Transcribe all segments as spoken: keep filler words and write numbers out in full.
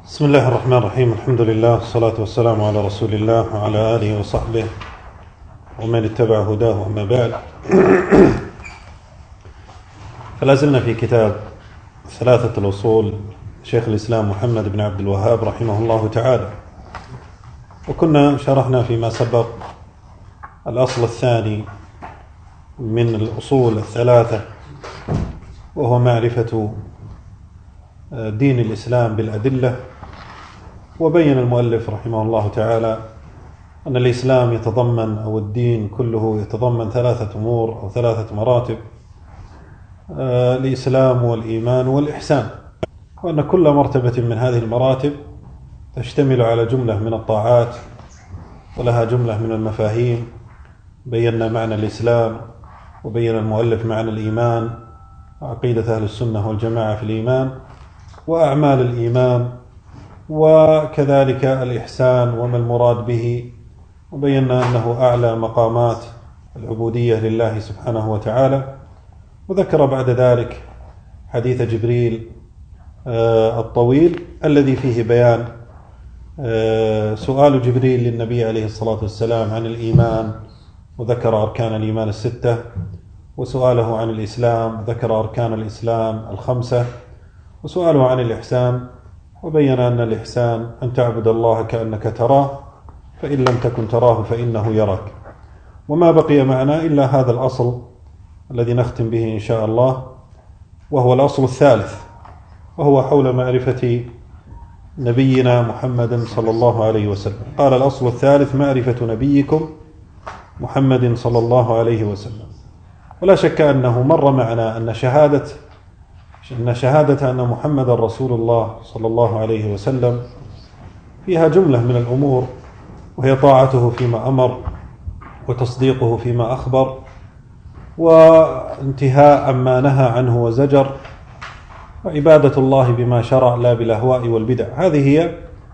بسم الله الرحمن الرحيم. الحمد لله والصلاة والسلام على رسول الله وعلى آله وصحبه ومن اتبع هداه. أما بعد، فلا زلنا في كتاب ثلاثة الأصول شيخ الإسلام محمد بن عبد الوهاب رحمه الله تعالى، وكنا شرحنا فيما سبق الأصل الثاني من الأصول الثلاثة، وهو معرفة دين الإسلام بالأدلة. وبين المؤلف رحمه الله تعالى أن الإسلام يتضمن أو الدين كله يتضمن ثلاثة أمور أو ثلاثة مراتب: الإسلام والإيمان والإحسان، وأن كل مرتبة من هذه المراتب تشتمل على جملة من الطاعات ولها جملة من المفاهيم. بينا معنى الإسلام، وبين المؤلف معنى الإيمان وعقيدة أهل السنة والجماعة في الإيمان وأعمال الإيمان، وكذلك الإحسان وما المراد به، وبينا أنه أعلى مقامات العبودية لله سبحانه وتعالى. وذكر بعد ذلك حديث جبريل الطويل الذي فيه بيان سؤال جبريل للنبي عليه الصلاة والسلام عن الإيمان، وذكر أركان الإيمان الستة، وسؤاله عن الإسلام ذكر أركان الإسلام الخمسة، وسؤاله عن الإحسان وبين أن الإحسان أن تعبد الله كأنك تراه، فإن لم تكن تراه فإنه يراك. وما بقي معنا إلا هذا الأصل الذي نختم به إن شاء الله، وهو الأصل الثالث، وهو حول معرفة نبينا محمد صلى الله عليه وسلم. قال: الأصل الثالث معرفة نبيكم محمد صلى الله عليه وسلم. ولا شك أنه مر معنا أن شهادة أن شهادة أن محمد رسول الله صلى الله عليه وسلم فيها جملة من الأمور، وهي طاعته فيما أمر، وتصديقه فيما أخبر، وانتهاء عما نهى عنه وزجر، وعبادة الله بما شرع لا بالأهواء والبدع. هذه هي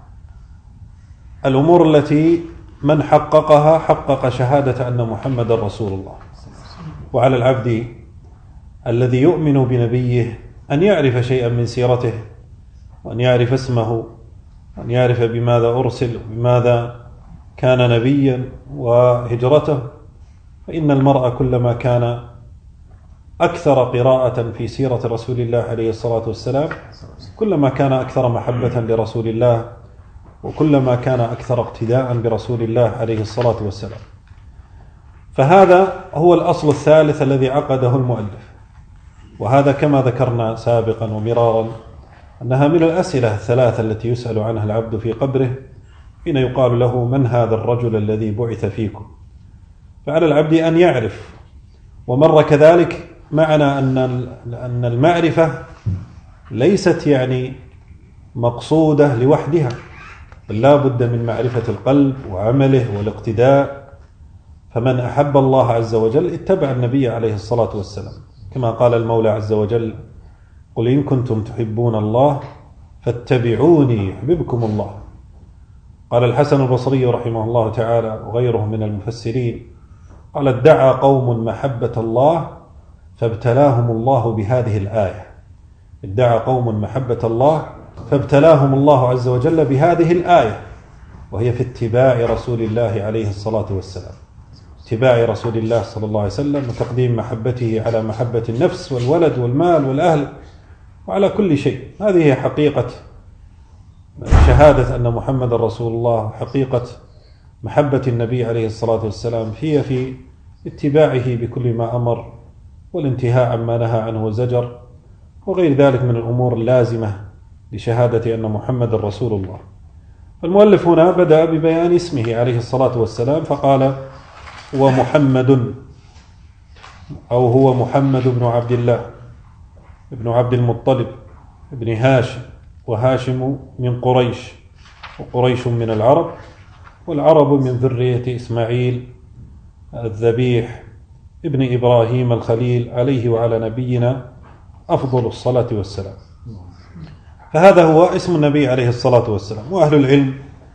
الأمور التي من حققها حقق شهادة أن محمد رسول الله. وعلى العبد الذي يؤمن بنبيه أن يعرف شيئا من سيرته، وأن يعرف اسمه، وأن يعرف بماذا أرسل، وبماذا كان نبيا، وهجرته. فإن المرء كلما كان أكثر قراءة في سيرة رسول الله عليه الصلاة والسلام كلما كان أكثر محبة لرسول الله، وكلما كان أكثر اقتداء برسول الله عليه الصلاة والسلام. فهذا هو الأصل الثالث الذي عقده المؤلف، وهذا كما ذكرنا سابقا ومرارا أنها من الأسئلة الثلاثة التي يسأل عنها العبد في قبره حين يقال له: من هذا الرجل الذي بعث فيكم؟ فعلى العبد أن يعرف. ومر كذلك معنا أن أن المعرفة ليست يعني مقصودة لوحدها، بل لا بد من معرفة القلب وعمله والاقتداء. فمن أحب الله عز وجل اتبع النبي عليه الصلاة والسلام، كما قال المولى عز وجل: قل إن كنتم تحبون الله فاتبعوني يحببكم الله. قال الحسن البصري رحمه الله تعالى وغيره من المفسرين: قال: ادعى قوم محبة الله فابتلاهم الله بهذه الآية. ادعى قوم محبة الله فابتلاهم الله عز وجل بهذه الآية، وهي في اتباع رسول الله عليه الصلاة والسلام، اتباع رسول الله صلى الله عليه وسلم، وتقديم محبته على محبة النفس والولد والمال والأهل وعلى كل شيء. هذه هي حقيقة شهادة أن محمد رسول الله، حقيقة محبة النبي عليه الصلاة والسلام هي في اتباعه بكل ما أمر، والانتهاء عما نهى عنه وزجر، وغير ذلك من الأمور اللازمة لشهادة أن محمد رسول الله. المؤلف هنا بدأ ببيان اسمه عليه الصلاة والسلام، فقال: هو محمد، أو هو محمد بن عبد الله ابن عبد المطلب ابن هاشم، وهاشم من قريش، وقريش من العرب، والعرب من ذرية إسماعيل الذبيح ابن إبراهيم الخليل عليه وعلى نبينا أفضل الصلاة والسلام. فهذا هو اسم النبي عليه الصلاة والسلام. وأهل العلم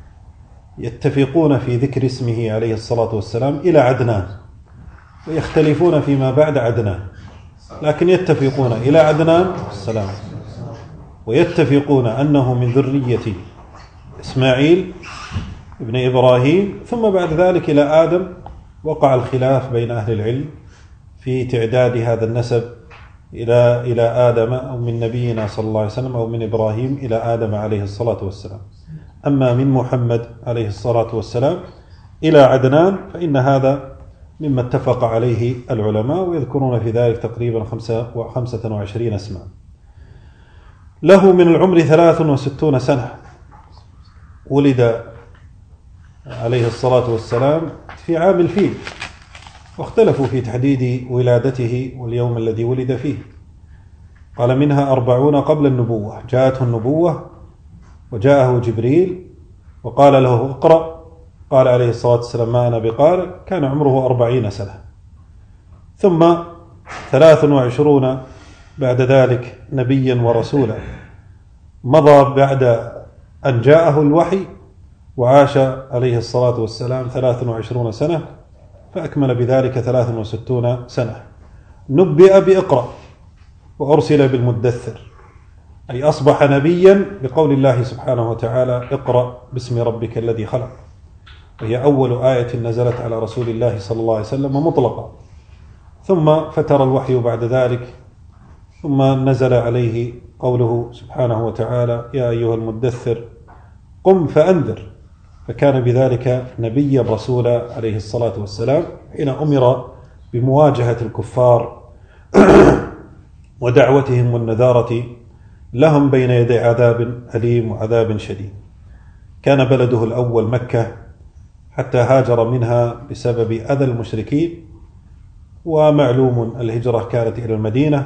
يتفقون في ذكر اسمه عليه الصلاة والسلام إلى عدنان، ويختلفون فيما بعد عدنان، لكن يتفقون إلى عدنان السلام ويتفقون أنه من ذرية إسماعيل ابن إبراهيم، ثم بعد ذلك إلى آدم وقع الخلاف بين أهل العلم في تعداد هذا النسب إلى إلى آدم أو من نبينا صلى الله عليه وسلم أو من إبراهيم إلى آدم عليه الصلاة والسلام. أما من محمد عليه الصلاة والسلام إلى عدنان فإن هذا مما اتفق عليه العلماء، ويذكرون في ذلك تقريبا خمسة وعشرين اسما. له من العمر ثلاث وستون سنة، ولد عليه الصلاة والسلام في عام الفيل، واختلفوا في تحديد ولادته واليوم الذي ولد فيه. قال منها أربعون قبل النبوة، جاءته النبوة وجاءه جبريل وقال له اقرأ، قال عليه الصلاة والسلام ما أنا بقارئ، كان عمره أربعين سنة. ثم ثلاث وعشرون بعد ذلك نبيا ورسولا، مضى بعد أن جاءه الوحي وعاش عليه الصلاة والسلام ثلاث وعشرون سنة، فأكمل بذلك ثلاث وستون سنة. نبئ بإقرأ وأرسل بالمدثر، أي أصبح نبيا بقول الله سبحانه وتعالى اقرأ باسم ربك الذي خلق، وهي أول آية نزلت على رسول الله صلى الله عليه وسلم مطلقا. ثم فتر الوحي بعد ذلك، ثم نزل عليه قوله سبحانه وتعالى يا أيها المدثر قم فأنذر، فكان بذلك نبيا رسولا عليه الصلاة والسلام حين أمر بمواجهة الكفار ودعوتهم والنذارة لهم بين يدي عذاب أليم وعذاب شديد. كان بلده الأول مكة حتى هاجر منها بسبب أذى المشركين، ومعلوم الهجرة كانت إلى المدينة.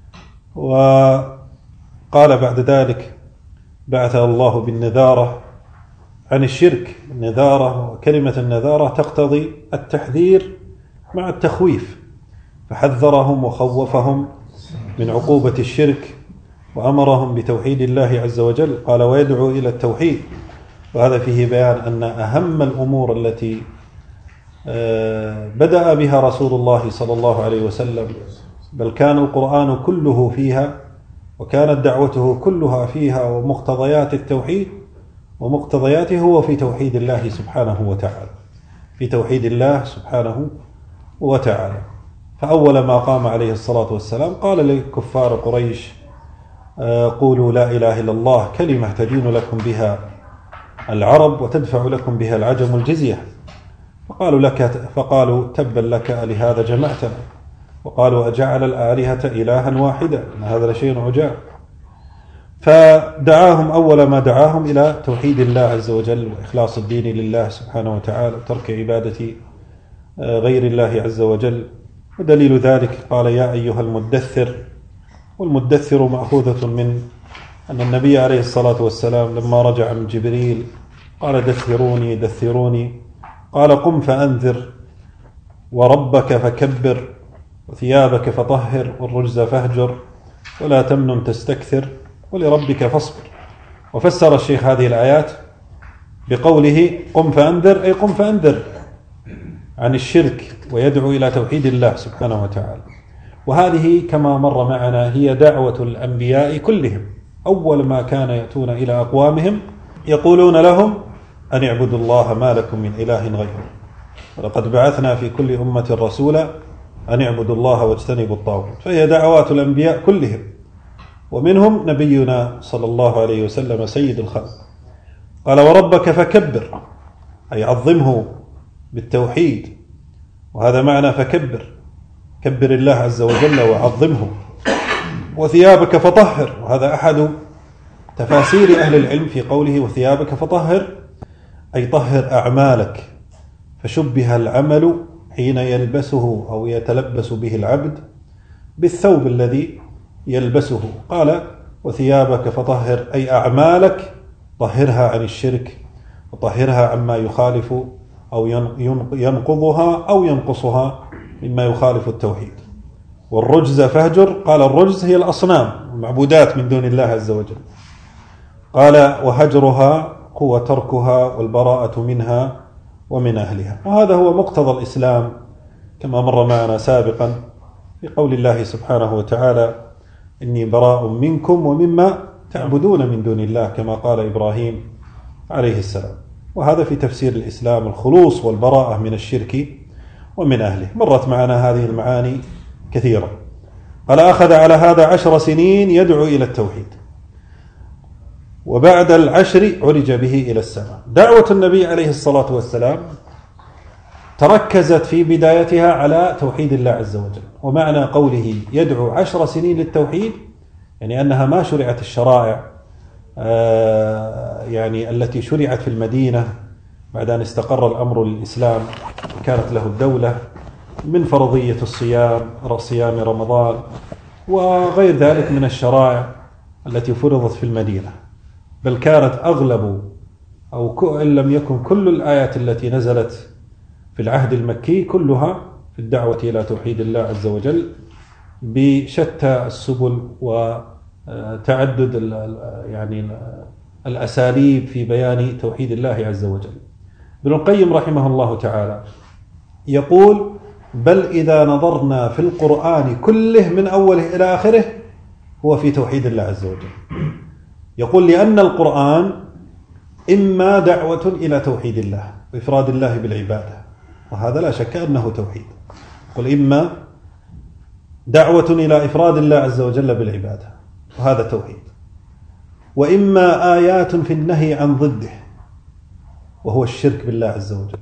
وقال بعد ذلك بعث الله بالنذارة عن الشرك. النذارة وكلمة النذارة تقتضي التحذير مع التخويف، فحذرهم وخوفهم من عقوبة الشرك وأمرهم بتوحيد الله عز وجل. قال ويدعو إلى التوحيد، وهذا فيه بيان أن أهم الأمور التي بدأ بها رسول الله صلى الله عليه وسلم، بل كان القرآن كله فيها وكانت دعوته كلها فيها، ومقتضيات التوحيد ومقتضياته هو في توحيد الله سبحانه وتعالى، في توحيد الله سبحانه وتعالى. فأول ما قام عليه الصلاة والسلام قال لكفار قريش قولوا لا إله إلا الله كلمة تدين لكم بها العرب وتدفع لكم بها العجم الجزية. فقالوا لك فقالوا تبا لك لهذا جمعتنا، وقالوا أجعل الآلهة إلها واحدا إن هذا لشيء عجاب. فدعاهم أول ما دعاهم إلى توحيد الله عز وجل وإخلاص الدين لله سبحانه وتعالى وترك عبادة غير الله عز وجل. ودليل ذلك قال يا أيها المدثر، والمدثر مأخوذة من أن النبي عليه الصلاة والسلام لما رجع من جبريل قال دثروني دثروني، قال قم فأنذر وربك فكبر وثيابك فطهر والرجز فاهجر ولا تمنن تستكثر ولربك فاصبر. وفسر الشيخ هذه الآيات بقوله قم فأنذر، أي قم فأنذر عن الشرك ويدعو إلى توحيد الله سبحانه وتعالى. وهذه كما مر معنا هي دعوة الأنبياء كلهم. أول ما كان يأتون إلى أقوامهم يقولون لهم أن اعبدوا الله ما لكم من إله غيره، ولقد بعثنا في كل أمة رسولا أن اعبدوا الله واجتنبوا الطاغوت. فهي دعوات الأنبياء كلهم، ومنهم نبينا صلى الله عليه وسلم سيد الخلق. قال وربك فكبر، أي عظمه بالتوحيد، وهذا معنى فكبر، كبر الله عز وجل وعظمه. وثيابك فطهر، وهذا أحد تفاسير أهل العلم في قوله وثيابك فطهر، أي طهر أعمالك. فشبه العمل حين يلبسه أو يتلبس به العبد بالثوب الذي يلبسه. قال وثيابك فطهر، أي أعمالك طهرها عن الشرك وطهرها عما يخالف أو ينقضها أو ينقصها مما يخالف التوحيد. والرجز فاهجر، قال الرجز هي الأصنام المعبودات من دون الله عز وجل. قال وهجرها هو تركها والبراءة منها ومن أهلها. وهذا هو مقتضى الإسلام كما مر معنا سابقا في قول الله سبحانه وتعالى إني براء منكم ومما تعبدون من دون الله كما قال إبراهيم عليه السلام. وهذا في تفسير الإسلام، الخلوص والبراءة من الشرك ومن أهله. مرت معنا هذه المعاني كثيرا. قال أخذ على هذا عشر سنين يدعو إلى التوحيد، وبعد العشر عرج به إلى السماء. دعوة النبي عليه الصلاة والسلام تركزت في بدايتها على توحيد الله عز وجل. ومعنى قوله يدعو عشر سنين للتوحيد يعني أنها ما شرعت الشرائع يعني التي شرعت في المدينة بعد أن استقر الأمر للإسلام كانت له الدولة، من فرضية الصيام، صيام رمضان وغير ذلك من الشرائع التي فرضت في المدينة، بل كانت أغلب أو إن لم يكن كل الآيات التي نزلت في العهد المكي كلها في الدعوة إلى توحيد الله عز وجل بشتى السبل وتعدد يعني الأساليب في بيان توحيد الله عز وجل. ابن القيم رحمه الله تعالى يقول: بل إذا نظرنا في القرآن كله من أوله إلى آخره هو في توحيد الله عز وجل. يقول: لأن القرآن إما دعوة إلى توحيد الله وإفراد الله بالعبادة، وهذا لا شك أنه توحيد. يقول: إما دعوة إلى إفراد الله عز وجل بالعبادة، وهذا توحيد. وإما آيات في النهي عن ضده وهو الشرك بالله عز وجل.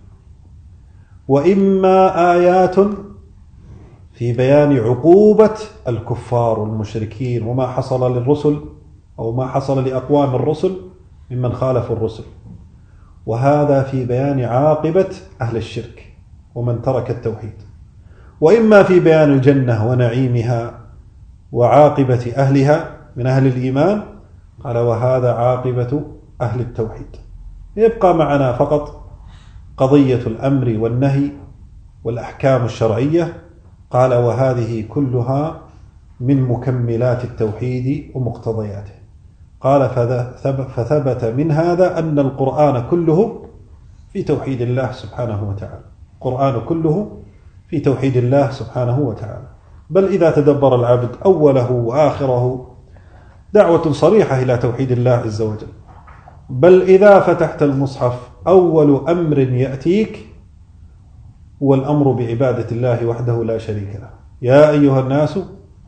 وإما آيات في بيان عقوبة الكفار والمشركين وما حصل للرسل أو ما حصل لأقوام الرسل ممن خالفوا الرسل، وهذا في بيان عاقبة أهل الشرك ومن ترك التوحيد. وإما في بيان الجنة ونعيمها وعاقبة أهلها من أهل الإيمان، قال: وهذا عاقبة أهل التوحيد. يبقى معنا فقط قضية الأمر والنهي والأحكام الشرعية. قال: وهذه كلها من مكملات التوحيد ومقتضياته. قال: فثبت من هذا أن القرآن كله في توحيد الله سبحانه وتعالى. القرآن كله في توحيد الله سبحانه وتعالى. بل إذا تدبر العبد أوله وآخره دعوة صريحة إلى توحيد الله عز وجل. بل إذا فتحت المصحف أول أمر يأتيك هو الأمر بعبادة الله وحده لا شريك له. يا أيها الناس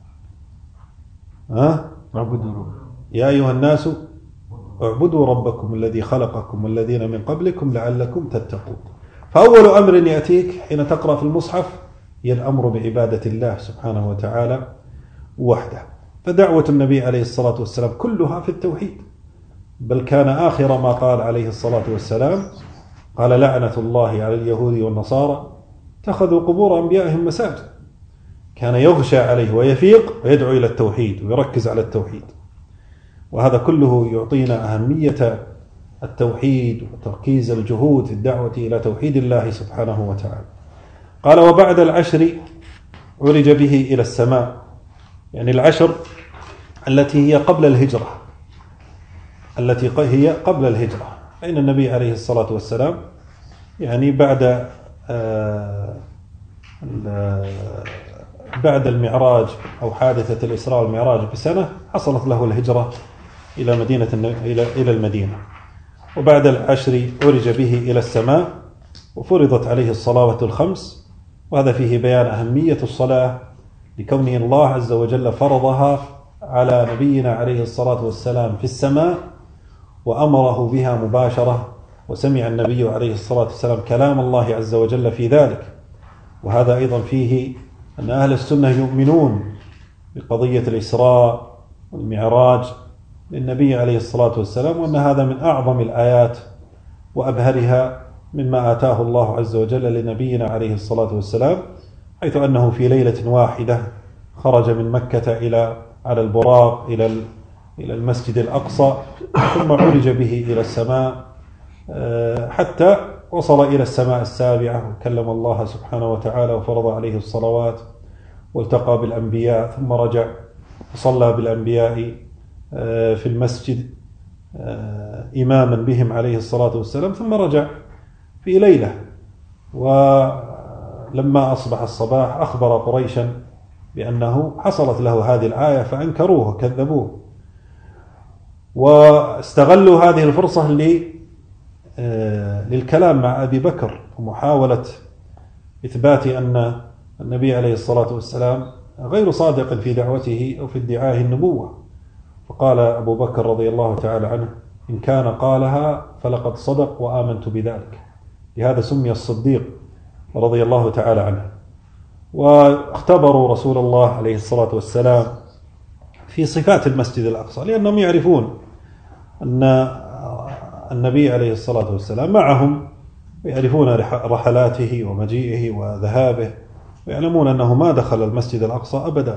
ها اعبدوا يا أيها الناس اعبدوا ربكم الذي خلقكم والذين من قبلكم لعلكم تتقون. فأول أمر يأتيك حين تقرأ في المصحف هي الأمر بعبادة الله سبحانه وتعالى وحده. فدعوة النبي عليه الصلاة والسلام كلها في التوحيد. بل كان آخر ما قال عليه الصلاة والسلام قال: لعنة الله على اليهود والنصارى اتخذوا قبور أنبيائهم مساجد. كان يغشى عليه ويفيق ويدعو إلى التوحيد ويركز على التوحيد. وهذا كله يعطينا أهمية التوحيد وتركيز الجهود في الدعوة إلى توحيد الله سبحانه وتعالى. قال: وبعد العشر عرج به إلى السماء، يعني العشر التي هي قبل الهجرة، التي هي قبل الهجرة، فإن النبي عليه الصلاة والسلام يعني بعد آه بعد المعراج أو حادثة الإسراء والمعراج بسنة حصلت له الهجرة إلى مدينة إلى إلى المدينة. وبعد العشر عرج به إلى السماء وفرضت عليه الصلوات الخمس. وهذا فيه بيان أهمية الصلاة لكونه الله عز وجل فرضها على نبينا عليه الصلاة والسلام في السماء وأمره بها مباشرة، وسمع النبي عليه الصلاة والسلام كلام الله عز وجل في ذلك. وهذا أيضا فيه أن أهل السنة يؤمنون بقضية الإسراء والمعراج للنبي عليه الصلاة والسلام، وأن هذا من أعظم الآيات وأبهرها مما آتاه الله عز وجل لنبينا عليه الصلاة والسلام، حيث أنه في ليلة واحدة خرج من مكة إلى على البراق إلى إلى المسجد الأقصى، ثم عرج به إلى السماء حتى وصل إلى السماء السابعة وكلم الله سبحانه وتعالى وفرض عليه الصلوات والتقى بالأنبياء، ثم رجع وصلى بالأنبياء في المسجد إماما بهم عليه الصلاة والسلام، ثم رجع في ليلة. ولما أصبح الصباح أخبر قريشا بأنه حصلت له هذه الآية فأنكروه وكذبوه. واستغلوا هذه الفرصة للكلام مع أبي بكر ومحاولة إثبات أن النبي عليه الصلاة والسلام غير صادق في دعوته أو في ادعائه النبوة. فقال أبو بكر رضي الله تعالى عنه: إن كان قالها فلقد صدق وآمنت بذلك. لهذا سمي الصديق رضي الله تعالى عنه. واختبروا رسول الله عليه الصلاة والسلام في صفات المسجد الأقصى، لأنهم يعرفون أن النبي عليه الصلاة والسلام معهم، ويعرفون رحلاته ومجيئه وذهابه، ويعلمون أنه ما دخل المسجد الأقصى أبدا.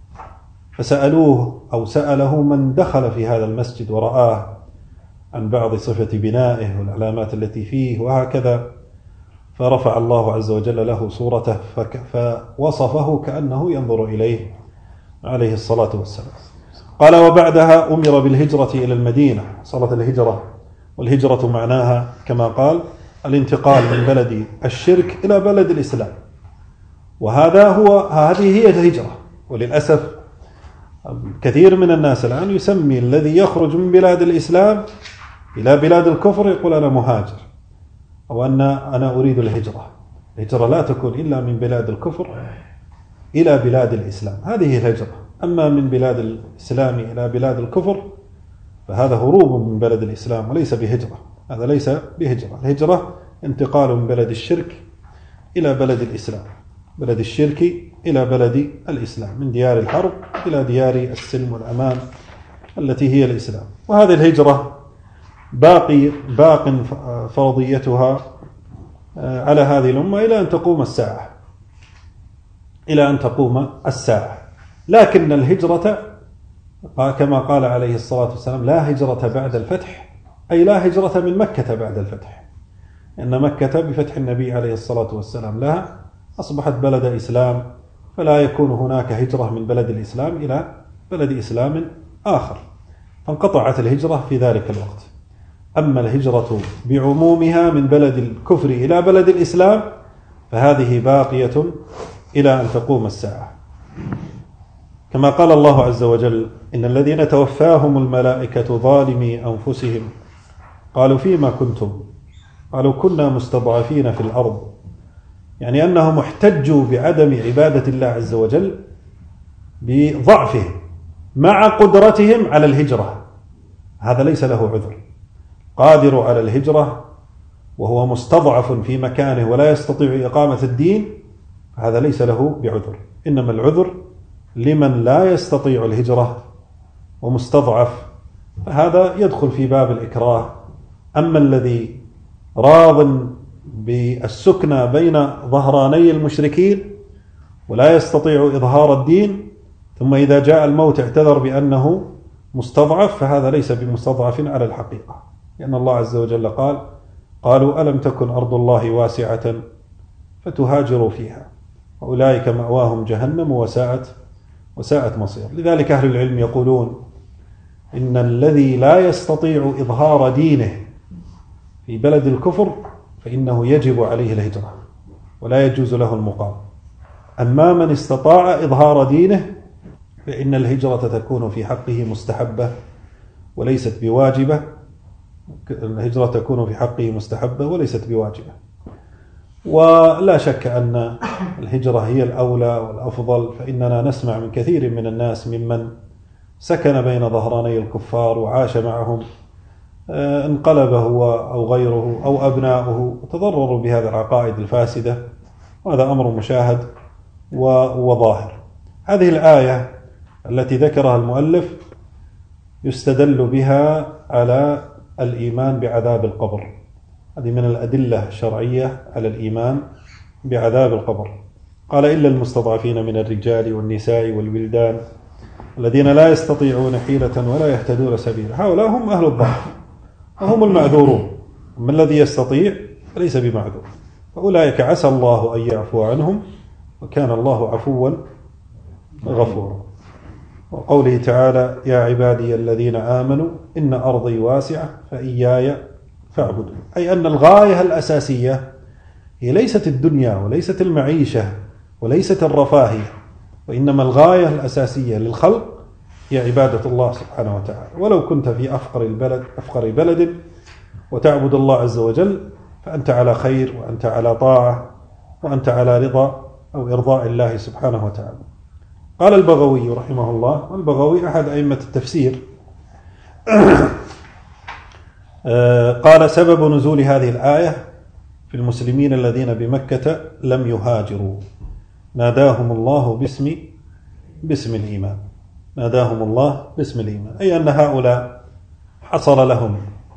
فسألوه أو سأله من دخل في هذا المسجد ورآه عن بعض صفة بنائه والعلامات التي فيه وهكذا، فرفع الله عز وجل له صورته فوصفه كأنه ينظر إليه عليه الصلاة والسلام. قال: وبعدها أمر بالهجرة إلى المدينة، صلاة الهجرة، والهجرة معناها كما قال الانتقال من بلد الشرك إلى بلد الإسلام، وهذا هو هذه هي الهجرة. وللأسف كثير من الناس الآن يسمي الذي يخرج من بلاد الإسلام إلى بلاد الكفر يقول أنا مهاجر، أو أن أنا أريد الهجرة. الهجرة لا تكون إلا من بلاد الكفر إلى بلاد الإسلام، هذه الهجرة. أما من بلاد الإسلام إلى بلاد الكفر فهذا هروب من بلد الإسلام وليس بهجرة، هذا ليس بهجرة. الهجرة انتقال من بلد الشرك إلى بلد الإسلام، بلد الشرك إلى بلد الإسلام، من ديار الحرب إلى ديار السلم والأمان التي هي الإسلام. وهذه الهجرة باقي باق فرضيتها على هذه الأمة إلى أن تقوم الساعة، إلى أن تقوم الساعة. لكن الهجرة كما قال عليه الصلاة والسلام: لا هجرة بعد الفتح، أي لا هجرة من مكة بعد الفتح، إن مكة بفتح النبي عليه الصلاة والسلام لها أصبحت بلد إسلام، فلا يكون هناك هجرة من بلد الإسلام إلى بلد إسلام آخر، فانقطعت الهجرة في ذلك الوقت. أما الهجرة بعمومها من بلد الكفر إلى بلد الإسلام فهذه باقية إلى أن تقوم الساعة، كما قال الله عز وجل: إن الذين توفاهم الملائكة ظالمي أنفسهم قالوا فيما كنتم قالوا كنا مستضعفين في الأرض، يعني أنهم احتجوا بعدم عبادة الله عز وجل بضعفهم مع قدرتهم على الهجرة. هذا ليس له عذر. قادر على الهجرة وهو مستضعف في مكانه ولا يستطيع إقامة الدين، هذا ليس له بعذر. إنما العذر لمن لا يستطيع الهجرة ومستضعف، فهذا يدخل في باب الإكراه. أما الذي راض بالسكنى بين ظهراني المشركين ولا يستطيع إظهار الدين، ثم إذا جاء الموت اعتذر بأنه مستضعف، فهذا ليس بمستضعف على الحقيقة، لأن الله عز وجل قال: قالوا ألم تكن أرض الله واسعة فتهاجروا فيها وأولئك مأواهم جهنم وساءت وساءت مصير. لذلك أهل العلم يقولون إن الذي لا يستطيع إظهار دينه في بلد الكفر فإنه يجب عليه الهجرة ولا يجوز له المقام. أما من استطاع إظهار دينه فإن الهجرة تكون في حقه مستحبة وليست بواجبة. الهجرة تكون في حقه مستحبة وليست بواجبة. ولا شك أن الهجرة هي الأولى والأفضل، فإننا نسمع من كثير من الناس ممن سكن بين ظهراني الكفار وعاش معهم انقلب هو أو غيره أو أبناؤه وتضرروا بهذه العقائد الفاسدة، وهذا أمر مشاهد وظاهر. هذه الآية التي ذكرها المؤلف يستدل بها على الإيمان بعذاب القبر، هذه من الأدلة الشرعية على الإيمان بعذاب القبر. قال: إلا المستضعفين من الرجال والنساء والولدان الذين لا يستطيعون حيلة ولا يهتدون سبيلا، هؤلاء هم أهل الضعف وهم المعذورون. أما الذي يستطيع فليس بمعذور، فأولئك عسى الله أن يعفو عنهم وكان الله عفوا غفورا. وقوله تعالى: يا عبادي الذين آمنوا إن أرضي واسعة فإياي فاعبدوا، أي أن الغاية الأساسية هي ليست الدنيا وليست المعيشة وليست الرفاهية، وإنما الغاية الأساسية للخلق هي عبادة الله سبحانه وتعالى. ولو كنت في أفقر البلد أفقر بلد وتعبد الله عز وجل فأنت على خير، وأنت على طاعة، وأنت على رضا أو إرضاء الله سبحانه وتعالى. قال البغوي رحمه الله، والبغوي أحد أئمة التفسير، قال: سبب نزول هذه الآية في المسلمين الذين بمكة لم يهاجروا ناداهم الله باسم باسم الإيمان ناداهم الله باسم الإيمان، أي أن هؤلاء حصل لهم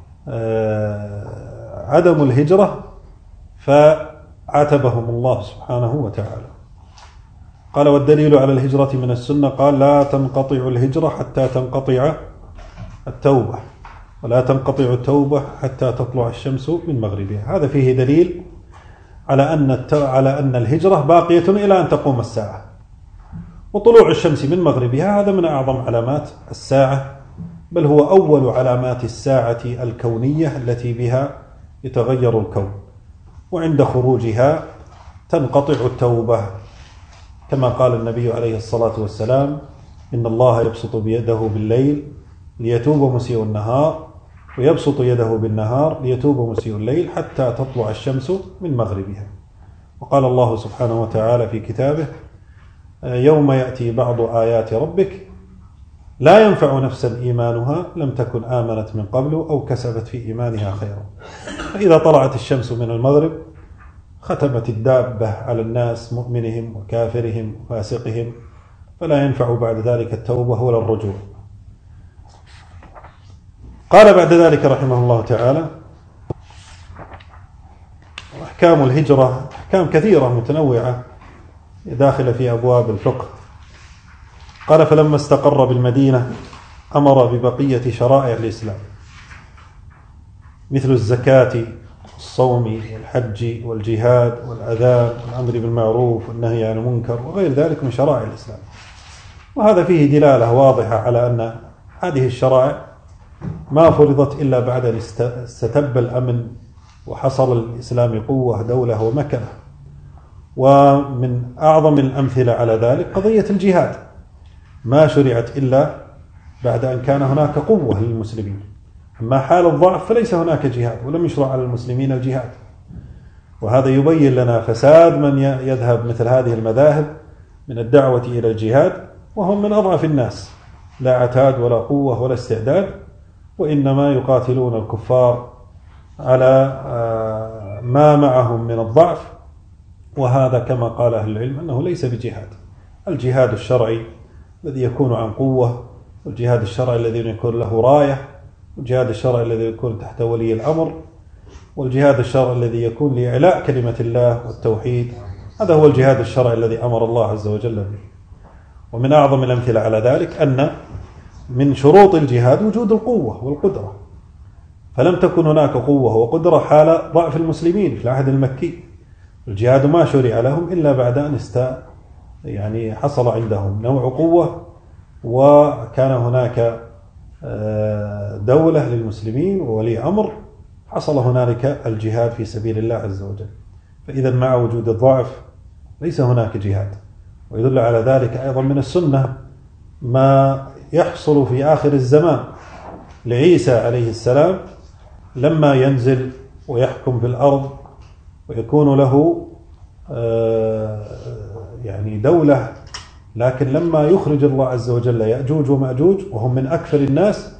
عدم الهجرة فعاتبهم الله سبحانه وتعالى. قال: والدليل على الهجرة من السنة، قال: لا تنقطع الهجرة حتى تنقطع التوبة، ولا تنقطع التوبة حتى تطلع الشمس من مغربها. هذا فيه دليل على أن على أن الهجرة باقية إلى أن تقوم الساعة، وطلوع الشمس من مغربها هذا من أعظم علامات الساعة، بل هو أول علامات الساعة الكونية التي بها يتغير الكون، وعند خروجها تنقطع التوبة، كما قال النبي عليه الصلاة والسلام: إن الله يبسط بيده بالليل ليتوب مسيء النهار، ويبسط يده بالنهار ليتوب مسيء الليل حتى تطلع الشمس من مغربها. وقال الله سبحانه وتعالى في كتابه: يوم يأتي بعض آيات ربك لا ينفع نفسا إيمانها لم تكن آمنت من قبل أو كسبت في إيمانها خيرا. فإذا طلعت الشمس من المغرب ختمت الدابة على الناس، مؤمنهم وكافرهم وفاسقهم، فلا ينفع بعد ذلك التوبة ولا الرجوع. قال بعد ذلك رحمه الله تعالى: أحكام الهجرة أحكام كثيرة متنوعة داخل في أبواب الفقه. قال: فلما استقر بالمدينة أمر ببقية شرائع الإسلام مثل الزكاة والصوم والحج والجهاد والأذان والأمر بالمعروف والنهي عن المنكر وغير ذلك من شرائع الإسلام. وهذا فيه دلالة واضحة على أن هذه الشرائع ما فرضت إلا بعد أن استتب الأمن وحصل الإسلام قوة دولة ومكنة. ومن أعظم الأمثلة على ذلك قضية الجهاد، ما شرعت إلا بعد أن كان هناك قوة للمسلمين، أما حال الضعف فليس هناك جهاد، ولم يشرع على المسلمين الجهاد. وهذا يبين لنا فساد من يذهب مثل هذه المذاهب من الدعوة إلى الجهاد وهم من أضعف الناس، لا عتاد ولا قوة ولا استعداد، وإنما يقاتلون الكفار على ما معهم من الضعف. وهذا كما قال أهل العلم أنه ليس بجهاد. الجهاد الشرعي الذي يكون عن قوة، والجهاد الشرعي الذي يكون له راية، والجهاد الشرعي الذي يكون تحت ولي الأمر، والجهاد الشرعي الذي يكون لإعلاء كلمة الله والتوحيد، هذا هو الجهاد الشرعي الذي أمر الله عز وجل به. ومن أعظم الأمثلة على ذلك أن من شروط الجهاد وجود القوة والقدرة، فلم تكن هناك قوة وقدرة حال ضعف المسلمين في العهد المكي. الجهاد ما شرع لهم إلا بعد أن است يعني حصل عندهم نوع قوة، وكان هناك دولة للمسلمين وولي أمر، حصل هنالك الجهاد في سبيل الله عز وجل. فإذا مع وجود الضعف ليس هناك جهاد. ويدل على ذلك أيضا من السنة ما يحصل في آخر الزمان لعيسى عليه السلام لما ينزل ويحكم في الأرض ويكون له يعني دولة، لكن لما يخرج الله عز وجل يأجوج ومأجوج وهم من أكثر الناس،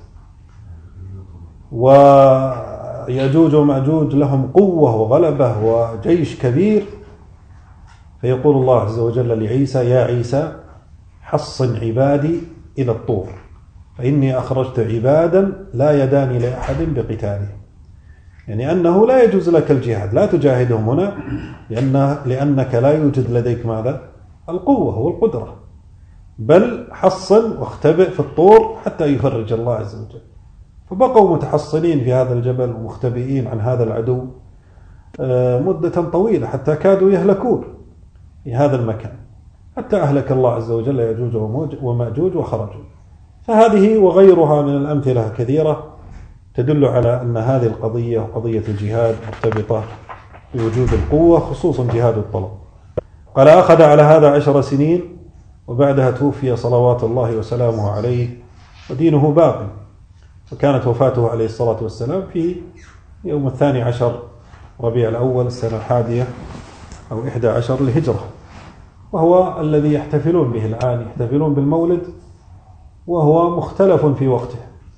ويأجوج ومأجوج لهم قوة وغلبة وجيش كبير، فيقول الله عز وجل لعيسى: يا عيسى حصن عبادي إلى الطور فإني أخرجت عبادا لا يداني لأحد بقتالهم. يعني أنه لا يجوز لك الجهاد، لا تجاهدهم هنا لأن لأنك لا يوجد لديك ماذا؟ القوة والقدرة، بل حصن واختبئ في الطور حتى يفرج الله عز وجل. فبقوا متحصنين في هذا الجبل ومختبئين عن هذا العدو مدة طويلة حتى كادوا يهلكون في هذا المكان، حتى أهلك الله عز وجل يأجوج ومأجوج وخرجوا. فهذه وغيرها من الأمثلة كثيرة تدل على أن هذه القضية وقضية الجهاد مرتبطة بوجود القوة، خصوصا جهاد الطلب. قال: أخذ على هذا عشر سنين، وبعدها توفي صلوات الله وسلامه عليه ودينه باق. وكانت وفاته عليه الصلاة والسلام في يوم الثاني عشر ربيع الأول السنة الحادية أو إحدى عشر للهجرة، وهو الذي يحتفلون به الآن، يحتفلون بالمولد، وهو مختلف في وقته،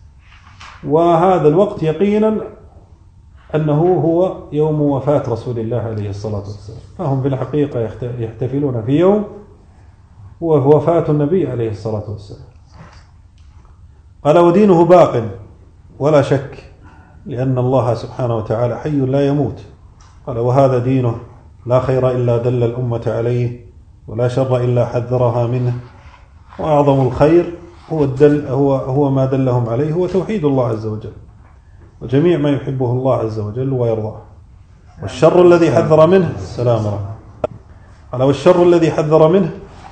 وهذا الوقت يقينا أنه هو يوم وفاة رسول الله عليه الصلاة والسلام، فهم في الحقيقة يحتفلون في يوم وهو وفاة النبي عليه الصلاة والسلام. قال ودينه باق ولا شك، لأن الله سبحانه وتعالى حي لا يموت. قال وهذا دينه لا خير إلا دل الأمة عليه، ولا شر إلا حذرها منه، وأعظم الخير هو الدل هو هو ما دلهم عليه هو توحيد الله عز وجل وجميع ما يحبه الله عز وجل ويرضاه. والشر الذي حذر منه السلام عليكم. قال والشر الذي حذر منه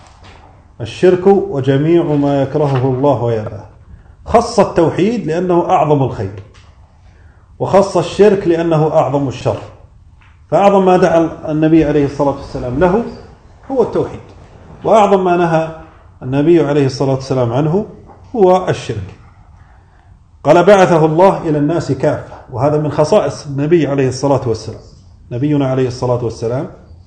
الشرك وجميع ما يكرهه الله ويأباه. خص التوحيد لأنه أعظم الخير، وخص الشرك لأنه أعظم الشر. فأعظم ما دعا النبي عليه الصلاة والسلام له هو التوحيد، وأعظم ما نهى النبي عليه الصلاة والسلام عنه هو الشرك. قال بعثه الله إلى الناس كافة، وهذا من خصائص النبي عليه الصلاة والسلام. نبينا عليه الصلاة والسلام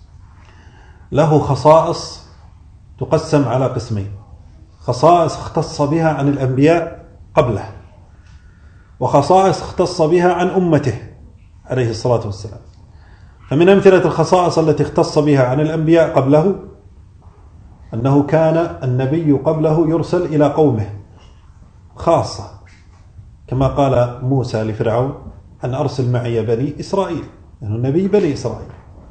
له خصائص تقسم على قسمين: خصائص اختص بها عن الأنبياء قبله، وخصائص اختص بها عن أمته عليه الصلاة والسلام. فمن أمثلة الخصائص التي اختص بها عن الأنبياء قبله أنه كان النبي قبله يرسل إلى قومه خاصة، كما قال موسى لفرعون أن أرسل معي بني إسرائيل، يعني النبي بني إسرائيل.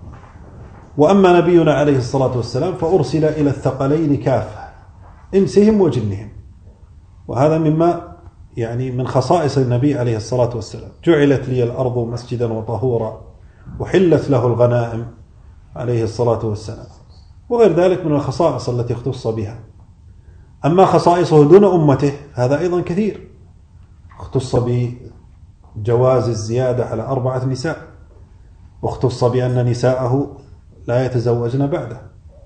وأما نبينا عليه الصلاة والسلام فأرسل إلى الثقلين كافة، إنسهم وجنهم. وهذا مما يعني من خصائص النبي عليه الصلاة والسلام: جعلت لي الأرض مسجدا وطهورا، وحلت له الغنائم عليه الصلاة والسلام، وغير ذلك من الخصائص التي اختص بها. أما خصائصه دون أمته هذا أيضا كثير. اختص بجواز الزيادة على أربعة نساء، واختص بأن نساءه لا يتزوجن بعده،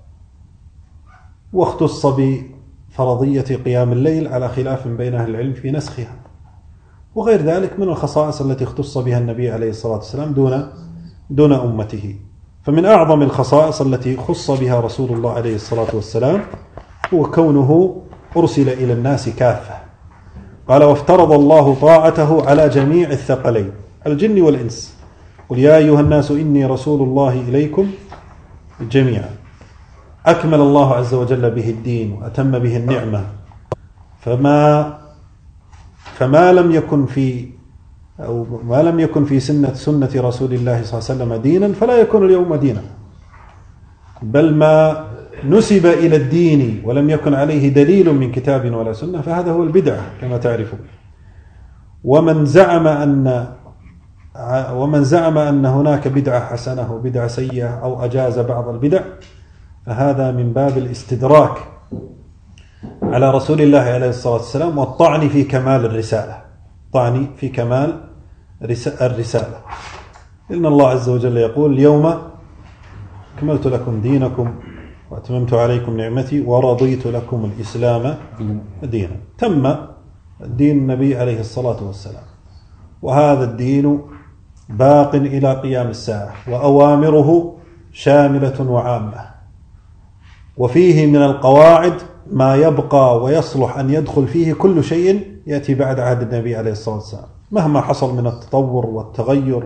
واختص بفرضية قيام الليل على خلاف بين أهل العلم في نسخها، وغير ذلك من الخصائص التي اختص بها النبي عليه الصلاة والسلام دون دون أمته. فمن أعظم الخصائص التي خص بها رسول الله عليه الصلاة والسلام هو كونه أرسل إلى الناس كافة. قال وافترض الله طاعته على جميع الثقلين الجن والإنس. قل يا أيها الناس إني رسول الله إليكم جميعا. أكمل الله عز وجل به الدين وأتم به النعمة، فما فما لم يكن في أو ما لم يكن في سنة سنة رسول الله صلى الله عليه وسلم دينا فلا يكون اليوم دينا، بل ما نسب إلى الدين ولم يكن عليه دليل من كتاب ولا سنة فهذا هو البدعة كما تعرفون. ومن زعم أن ومن زعم أن هناك بدعة حسنة وبدعة سيئة أو أجاز بعض البدع فهذا من باب الاستدراك على رسول الله عليه الصلاة والسلام والطعن في كمال الرسالة، طعن في كمال الرسالة. إن الله عز وجل يقول اليوم أكملت لكم دينكم وأتممت عليكم نعمتي ورضيت لكم الإسلام دينا. تم دين النبي عليه الصلاة والسلام، وهذا الدين باق إلى قيام الساعة، وأوامره شاملة وعامة، وفيه من القواعد ما يبقى ويصلح أن يدخل فيه كل شيء يأتي بعد عهد النبي عليه الصلاة والسلام مهما حصل من التطور والتغير.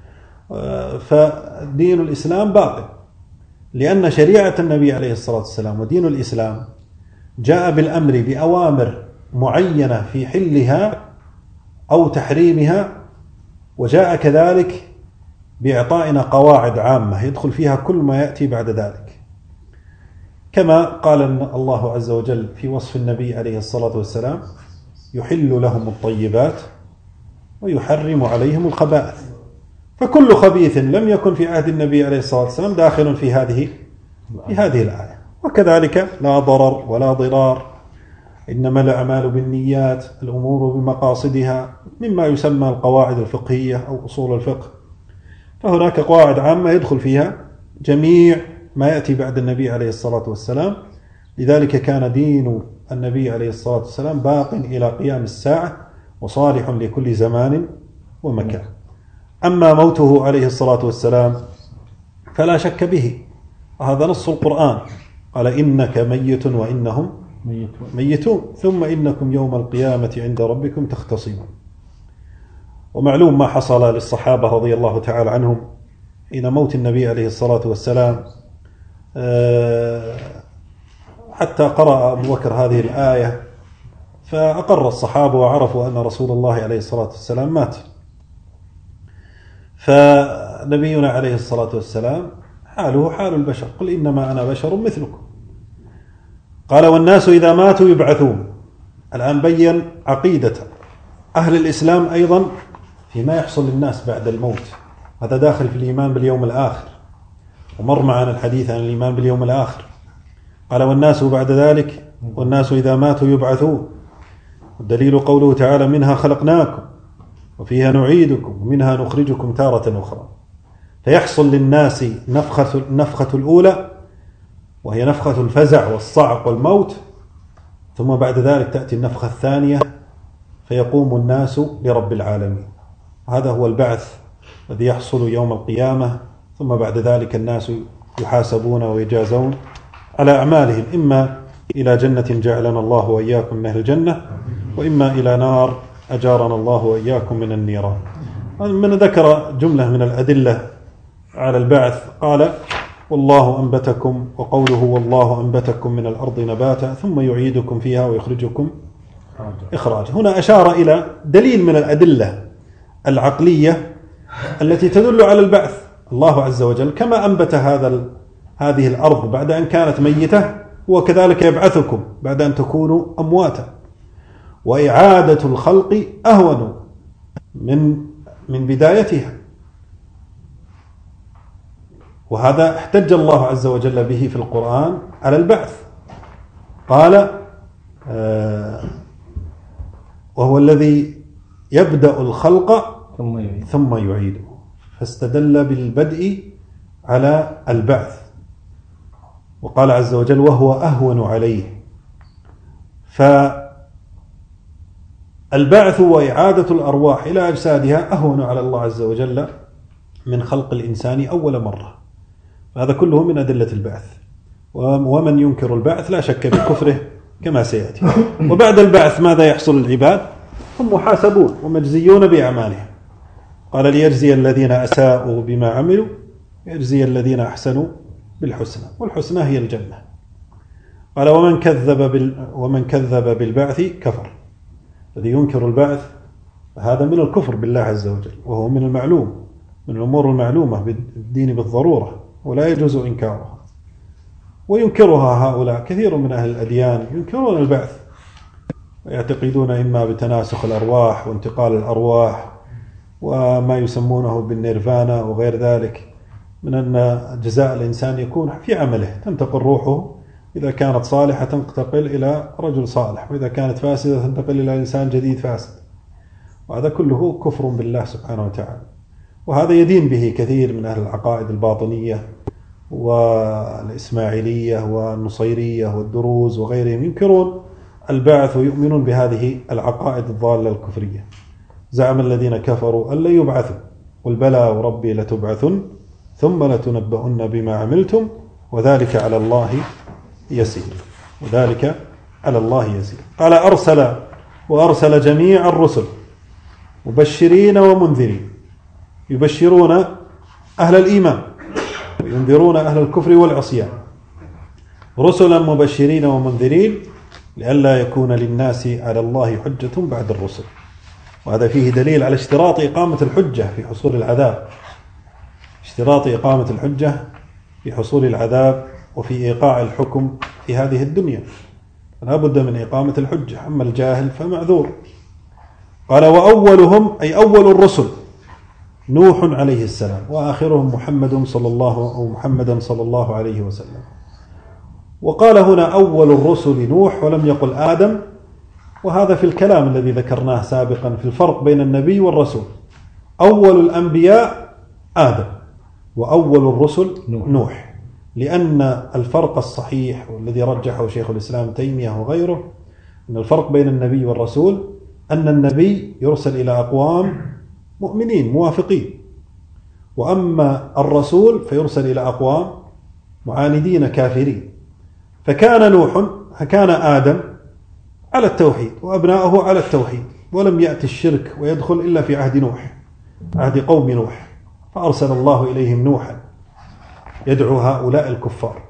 فدين الإسلام باق، لأن شريعة النبي عليه الصلاة والسلام ودين الإسلام جاء بالأمر بأوامر معينة في حلها أو تحريمها، وجاء كذلك بإعطائنا قواعد عامة يدخل فيها كل ما يأتي بعد ذلك، كما قال الله عز وجل في وصف النبي عليه الصلاة والسلام: يحل لهم الطيبات ويحرم عليهم الخبائث. فكل خبيث لم يكن في عهد النبي عليه الصلاة والسلام داخل في هذه في هذه الآية. وكذلك لا ضرر ولا ضرار، إنما الأعمال بالنيات، الأمور بمقاصدها، مما يسمى القواعد الفقهية أو أصول الفقه. فهناك قواعد عامة يدخل فيها جميع ما يأتي بعد النبي عليه الصلاة والسلام، لذلك كان دين النبي عليه الصلاة والسلام باق إلى قيام الساعة وصالح لكل زمان ومكان. أما موته عليه الصلاة والسلام فلا شك به، وهذا نص القرآن، قال إنك ميت وإنهم ميتون ثم إنكم يوم القيامة عند ربكم تختصمون. ومعلوم ما حصل للصحابة رضي الله تعالى عنهم حين موت النبي عليه الصلاة والسلام، حتى قرأ أبو بكر هذه الآية فأقر الصحابة وعرفوا أن رسول الله عليه الصلاة والسلام مات. فنبينا عليه الصلاة والسلام حاله حال البشر، قل إنما أنا بشر مثلكم. قال والناس إذا ماتوا يبعثون. الآن بين عقيدة أهل الإسلام أيضا فيما يحصل للناس بعد الموت، هذا داخل في الإيمان باليوم الآخر، ومر معنا الحديث عن الإيمان باليوم الآخر. قال والناس بعد ذلك والناس إذا ماتوا يبعثون، والدليل قوله تعالى منها خلقناكم وفيها نعيدكم ومنها نخرجكم تارة أخرى. فيحصل للناس نفخة, النفخة الأولى وهي نفخة الفزع والصعق والموت، ثم بعد ذلك تأتي النفخة الثانية فيقوم الناس لرب العالمين. هذا هو البعث الذي يحصل يوم القيامة، ثم بعد ذلك الناس يحاسبون ويجازون على أعمالهم، إما إلى جنة جعلنا الله وإياكم من أهل الجنة، وإما إلى نار أجارنا الله وإياكم من النيران. من ذكر جملة من الأدلة على البعث قال والله أنبتكم، وقوله والله أنبتكم من الأرض نباتا ثم يعيدكم فيها ويخرجكم إخراجا. هنا أشار إلى دليل من الأدلة العقلية التي تدل على البعث. الله عز وجل كما أنبت هذا هذه الأرض بعد أن كانت ميتة، وكذلك يبعثكم بعد أن تكونوا أمواتا، وإعادة الخلق أهون من من بدايتها. وهذا احتج الله عز وجل به في القرآن على البعث، قال آه وهو الذي يبدأ الخلق ثم يعيده، فاستدل بالبدء على البعث. وقال عز وجل وهو أهون عليه. فالبعث وإعادة الأرواح إلى أجسادها أهون على الله عز وجل من خلق الإنسان أول مرة. هذا كله من أدلة البعث، ومن ينكر البعث لا شك بكفره كما سيأتي. وبعد البعث ماذا يحصل للعباد؟ هم محاسبون ومجزيون بأعمالهم. قال ليجزي الذين أساءوا بما عملوا يجزي الذين أحسنوا بالحسنى، والحسنى هي الجنة. قال ومن كذب بال ومن كذب بالبعث كفر. الذي ينكر البعث هذا من الكفر بالله عز وجل، وهو من المعلوم من الأمور المعلومة بالدين بالضرورة، ولا يجوز إنكارها. وينكرها هؤلاء كثير من أهل الأديان، ينكرون البعث ويعتقدون إما بتناسخ الأرواح وانتقال الأرواح وما يسمونه بالنيرفانا وغير ذلك، من أن جزاء الإنسان يكون في عمله، تنتقل روحه، إذا كانت صالحة تنتقل إلى رجل صالح، وإذا كانت فاسدة تنتقل إلى إنسان جديد فاسد. وهذا كله كفر بالله سبحانه وتعالى. وهذا يدين به كثير من أهل العقائد الباطنية والإسماعيلية والنصيرية والدروز وغيرهم، ينكرون البعث ويؤمنون بهذه العقائد الضالة الكفرية. زعم الذين كفروا أن لا يبعثوا، قل بلى وربي لتبعثن ثم لتنبؤن بما عملتم وذلك على الله يسير. وذلك على الله يسير. قال أرسل وأرسل جميع الرسل مبشرين ومنذرين، يبشرون أهل الإيمان وينذرون أهل الكفر والعصيان. رسلا مبشرين ومنذرين لئلا يكون للناس على الله حجة بعد الرسل. وهذا فيه دليل على اشتراط إقامة الحجة في حصول العذاب، اشتراط إقامة الحجة في حصول العذاب وفي إيقاع الحكم في هذه الدنيا، لا بد من إقامة الحجة. أما الجاهل فمعذور. قال وأولهم أي أول الرسل نوح عليه السلام، وآخرهم محمد صلى الله أو محمدا صلى الله عليه وسلم. وقال هنا أول الرسل نوح ولم يقل آدم، وهذا في الكلام الذي ذكرناه سابقا في الفرق بين النبي والرسول. أول الأنبياء آدم، وأول الرسل نوح. لأن الفرق الصحيح والذي رجحه شيخ الإسلام تيمية وغيره أن الفرق بين النبي والرسول أن النبي يرسل إلى أقوام مؤمنين موافقين، وأما الرسول فيرسل إلى أقوام معاندين كافرين. فكان نوح كان آدم على التوحيد وأبناؤه على التوحيد، ولم يأتي الشرك ويدخل إلا في عهد نوح، عهد قوم نوح، فأرسل الله إليهم نوحا يدعو هؤلاء الكفار.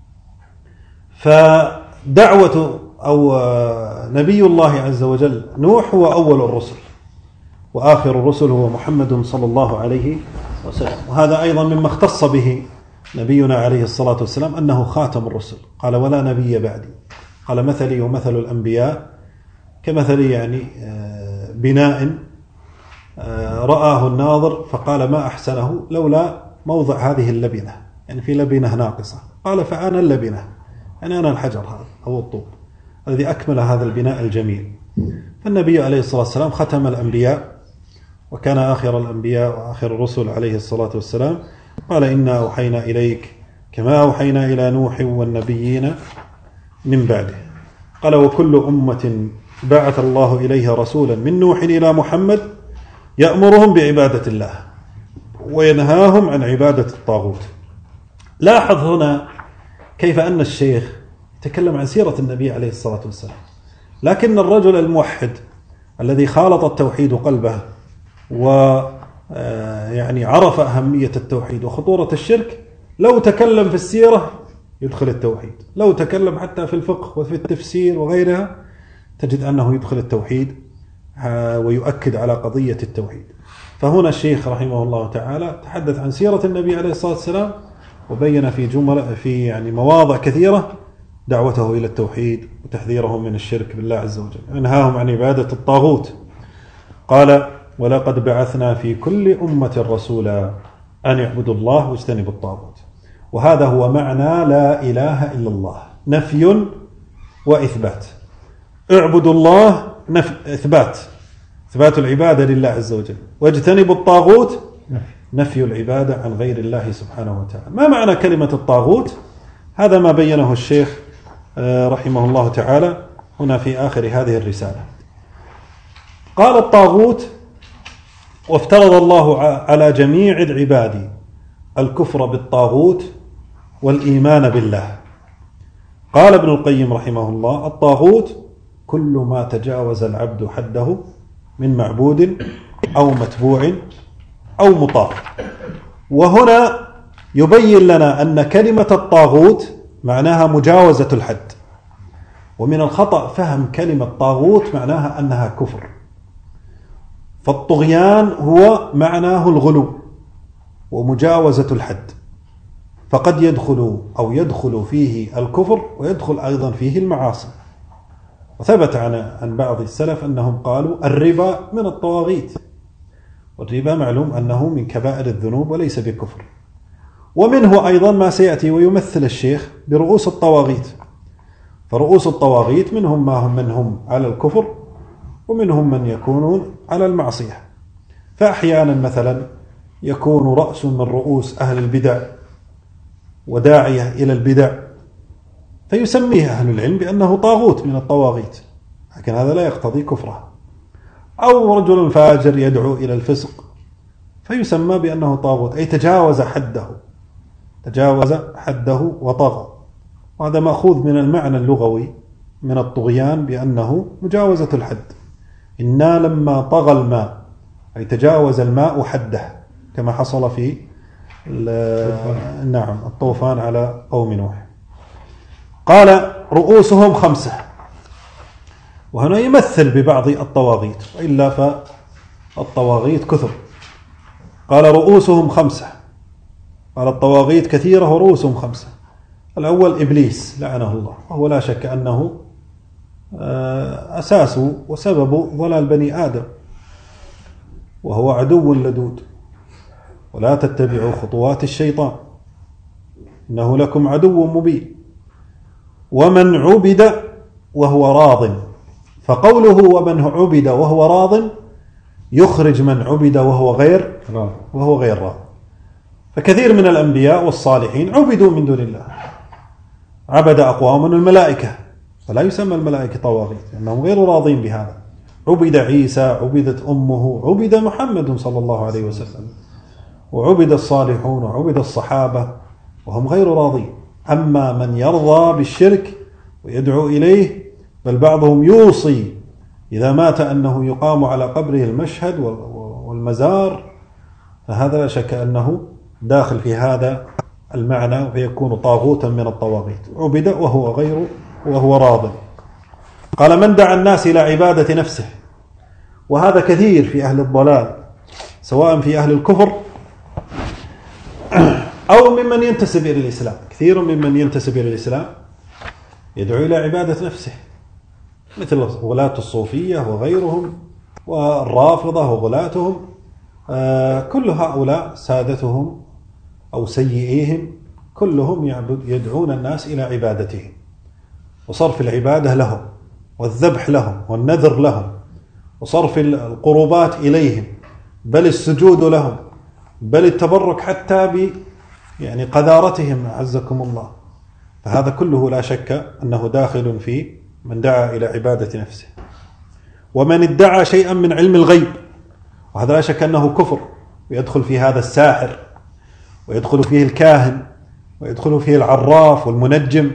فدعوة أو نبي الله عز وجل نوح هو أول الرسل، وآخر الرسل هو محمد صلى الله عليه وسلم. وهذا أيضا مما اختص به نبينا عليه الصلاة والسلام أنه خاتم الرسل، قال ولا نبي بعدي، قال مثلي ومثل الأنبياء كمثل يعني بناء رآه الناظر فقال ما أحسنه لولا موضع هذه اللبنة، يعني في لبنة ناقصة، قال فأنا اللبنة، يعني أنا الحجر هذا أو الطوب الذي أكمل هذا البناء الجميل. فالنبي عليه الصلاة والسلام ختم الأنبياء وكان آخر الأنبياء وآخر الرسل عليه الصلاة والسلام. قال إنا أوحينا إليك كما أوحينا إلى نوح والنبيين من بعده. قال وكل أمة بعث الله إليها رسولا من نوح إلى محمد يأمرهم بعبادة الله وينهاهم عن عبادة الطاغوت. لاحظ هنا كيف أن الشيخ يتكلم عن سيرة النبي عليه الصلاة والسلام، لكن الرجل الموحد الذي خالط التوحيد قلبه ويعني عرف أهمية التوحيد وخطورة الشرك لو تكلم في السيرة يدخل التوحيد، لو تكلم حتى في الفقه وفي التفسير وغيرها تجد أنه يدخل التوحيد ويؤكد على قضية التوحيد. فهنا الشيخ رحمه الله تعالى تحدث عن سيرة النبي عليه الصلاة والسلام وبين في جمل في يعني مواضع كثيرة دعوته إلى التوحيد وتحذيرهم من الشرك بالله عز وجل، انهاهم عن عبادة الطاغوت. قال ولقد بعثنا في كل أمة رسولا أن يعبدوا الله واجتنبوا الطاغوت. وهذا هو معنى لا إله إلا الله، نفي وإثبات. اعبدوا الله نفي إثبات، إثبات العبادة لله عز وجل، واجتنبوا الطاغوت نفي العبادة عن غير الله سبحانه وتعالى. ما معنى كلمة الطاغوت؟ هذا ما بينه الشيخ رحمه الله تعالى هنا في آخر هذه الرسالة. قال الطاغوت وافترض الله على جميع العباد الكفر بالطاغوت والإيمان بالله. قال ابن القيم رحمه الله الطاغوت كل ما تجاوز العبد حده من معبود أو متبوع أو مطاع. وهنا يبين لنا أن كلمة الطاغوت معناها مجاوزة الحد، ومن الخطأ فهم كلمة طاغوت معناها أنها كفر. فالطغيان هو معناه الغلو ومجاوزة الحد، فقد يدخل أو يدخل فيه الكفر ويدخل أيضا فيه المعاصي. وثبت عن بعض السلف أنهم قالوا الربا من الطواغيت، والربا معلوم أنه من كبائر الذنوب وليس بكفر. ومنه أيضا ما سيأتي ويمثل الشيخ برؤوس الطواغيت. فرؤوس الطواغيت منهم ما هم من هم على الكفر ومنهم من يكونون على المعصية. فأحيانا مثلا يكون رأس من رؤوس أهل البدع وداعية إلى البدع فيسميه أهل العلم بأنه طاغوت من الطواغيت، لكن هذا لا يقتضي كفره. أو رجل فاجر يدعو إلى الفسق فيسمى بأنه طاغوت، أي تجاوز حده تجاوز حده وطغى. وهذا مأخوذ من المعنى اللغوي من الطغيان بأنه مجاوزة الحد. إنا لما طغى الماء أي تجاوز الماء حده، كما حصل في نعم الطوفان على قوم نوح. قال رؤوسهم خمسة، وهنا يمثل ببعض الطواغيت، وإلا فالطواغيت كثر. قال رؤوسهم خمسة، قال الطواغيت كثيرة ورؤوسهم خمسة. الأول إبليس لعنه الله، وهو لا شك أنه أساس وسبب ضلال بني آدم، وهو عدو لدود. ولا تتبعوا خطوات الشيطان إنه لكم عدو مبين. ومن عبد وهو راض، فقوله ومن عبد وهو راض يخرج من عبد وهو غير وهو غير راض. فكثير من الأنبياء والصالحين عبدوا من دون الله. عبد أقوام الملائكة، فلا يسمى الملائكة طواغيت لأنهم غير راضين بهذا. عبد عيسى، عبدت أمه، عبد محمد صلى الله عليه وسلم، وعبد الصالحون وعبد الصحابة وهم غير راضين. أما من يرضى بالشرك ويدعو إليه، بل بعضهم يوصي إذا مات أنه يقام على قبره المشهد والمزار، فهذا لا شك أنه داخل في هذا المعنى، فيكون طاغوتا من الطواغيت، عبد وهو غير وهو راض. قال: من دعا الناس إلى عبادة نفسه. وهذا كثير في أهل الضلال، سواء في أهل الكفر أو ممن ينتسب إلى الإسلام. كثير ممن ينتسب إلى الإسلام يدعو إلى عبادة نفسه، مثل غلاة الصوفية وغيرهم والرافضة وغلاتهم. آه كل هؤلاء سادتهم أو سيئيهم كلهم يدعون الناس إلى عبادتهم وصرف العبادة لهم والذبح لهم والنذر لهم وصرف القربات إليهم، بل السجود لهم، بل التبرك حتى ب يعني قذارتهم عزكم الله. فهذا كله لا شك أنه داخل في من دعا إلى عبادة نفسه. ومن ادعى شيئا من علم الغيب، وهذا لا شك أنه كفر، ويدخل في هذا الساحر، ويدخل فيه الكاهن، ويدخل فيه العراف والمنجم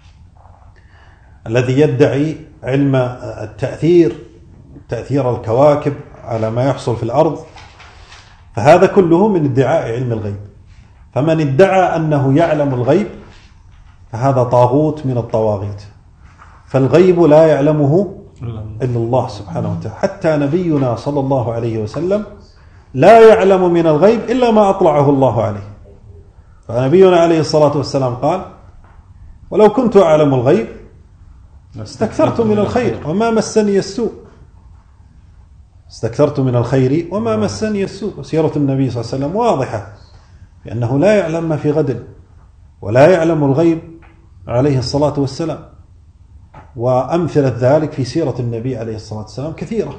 الذي يدعي علم التأثير، تأثير الكواكب على ما يحصل في الأرض. فهذا كله من ادعاء علم الغيب. فمن ادعى أنه يعلم الغيب فهذا طاغوت من الطواغيت، فالغيب لا يعلمه إلا الله سبحانه وتعالى. حتى نبينا صلى الله عليه وسلم لا يعلم من الغيب إلا ما أطلعه الله عليه. فنبينا عليه الصلاة والسلام قال: ولو كنت أعلم الغيب استكثرت من الخير وما مسني السوء. استكثرت من الخير وما مسني السوء. سيرة النبي صلى الله عليه وسلم واضحة بأنه لا يعلم ما في غد، ولا يعلم الغيب عليه الصلاة والسلام. وأمثلة ذلك في سيرة النبي عليه الصلاة والسلام كثيرة.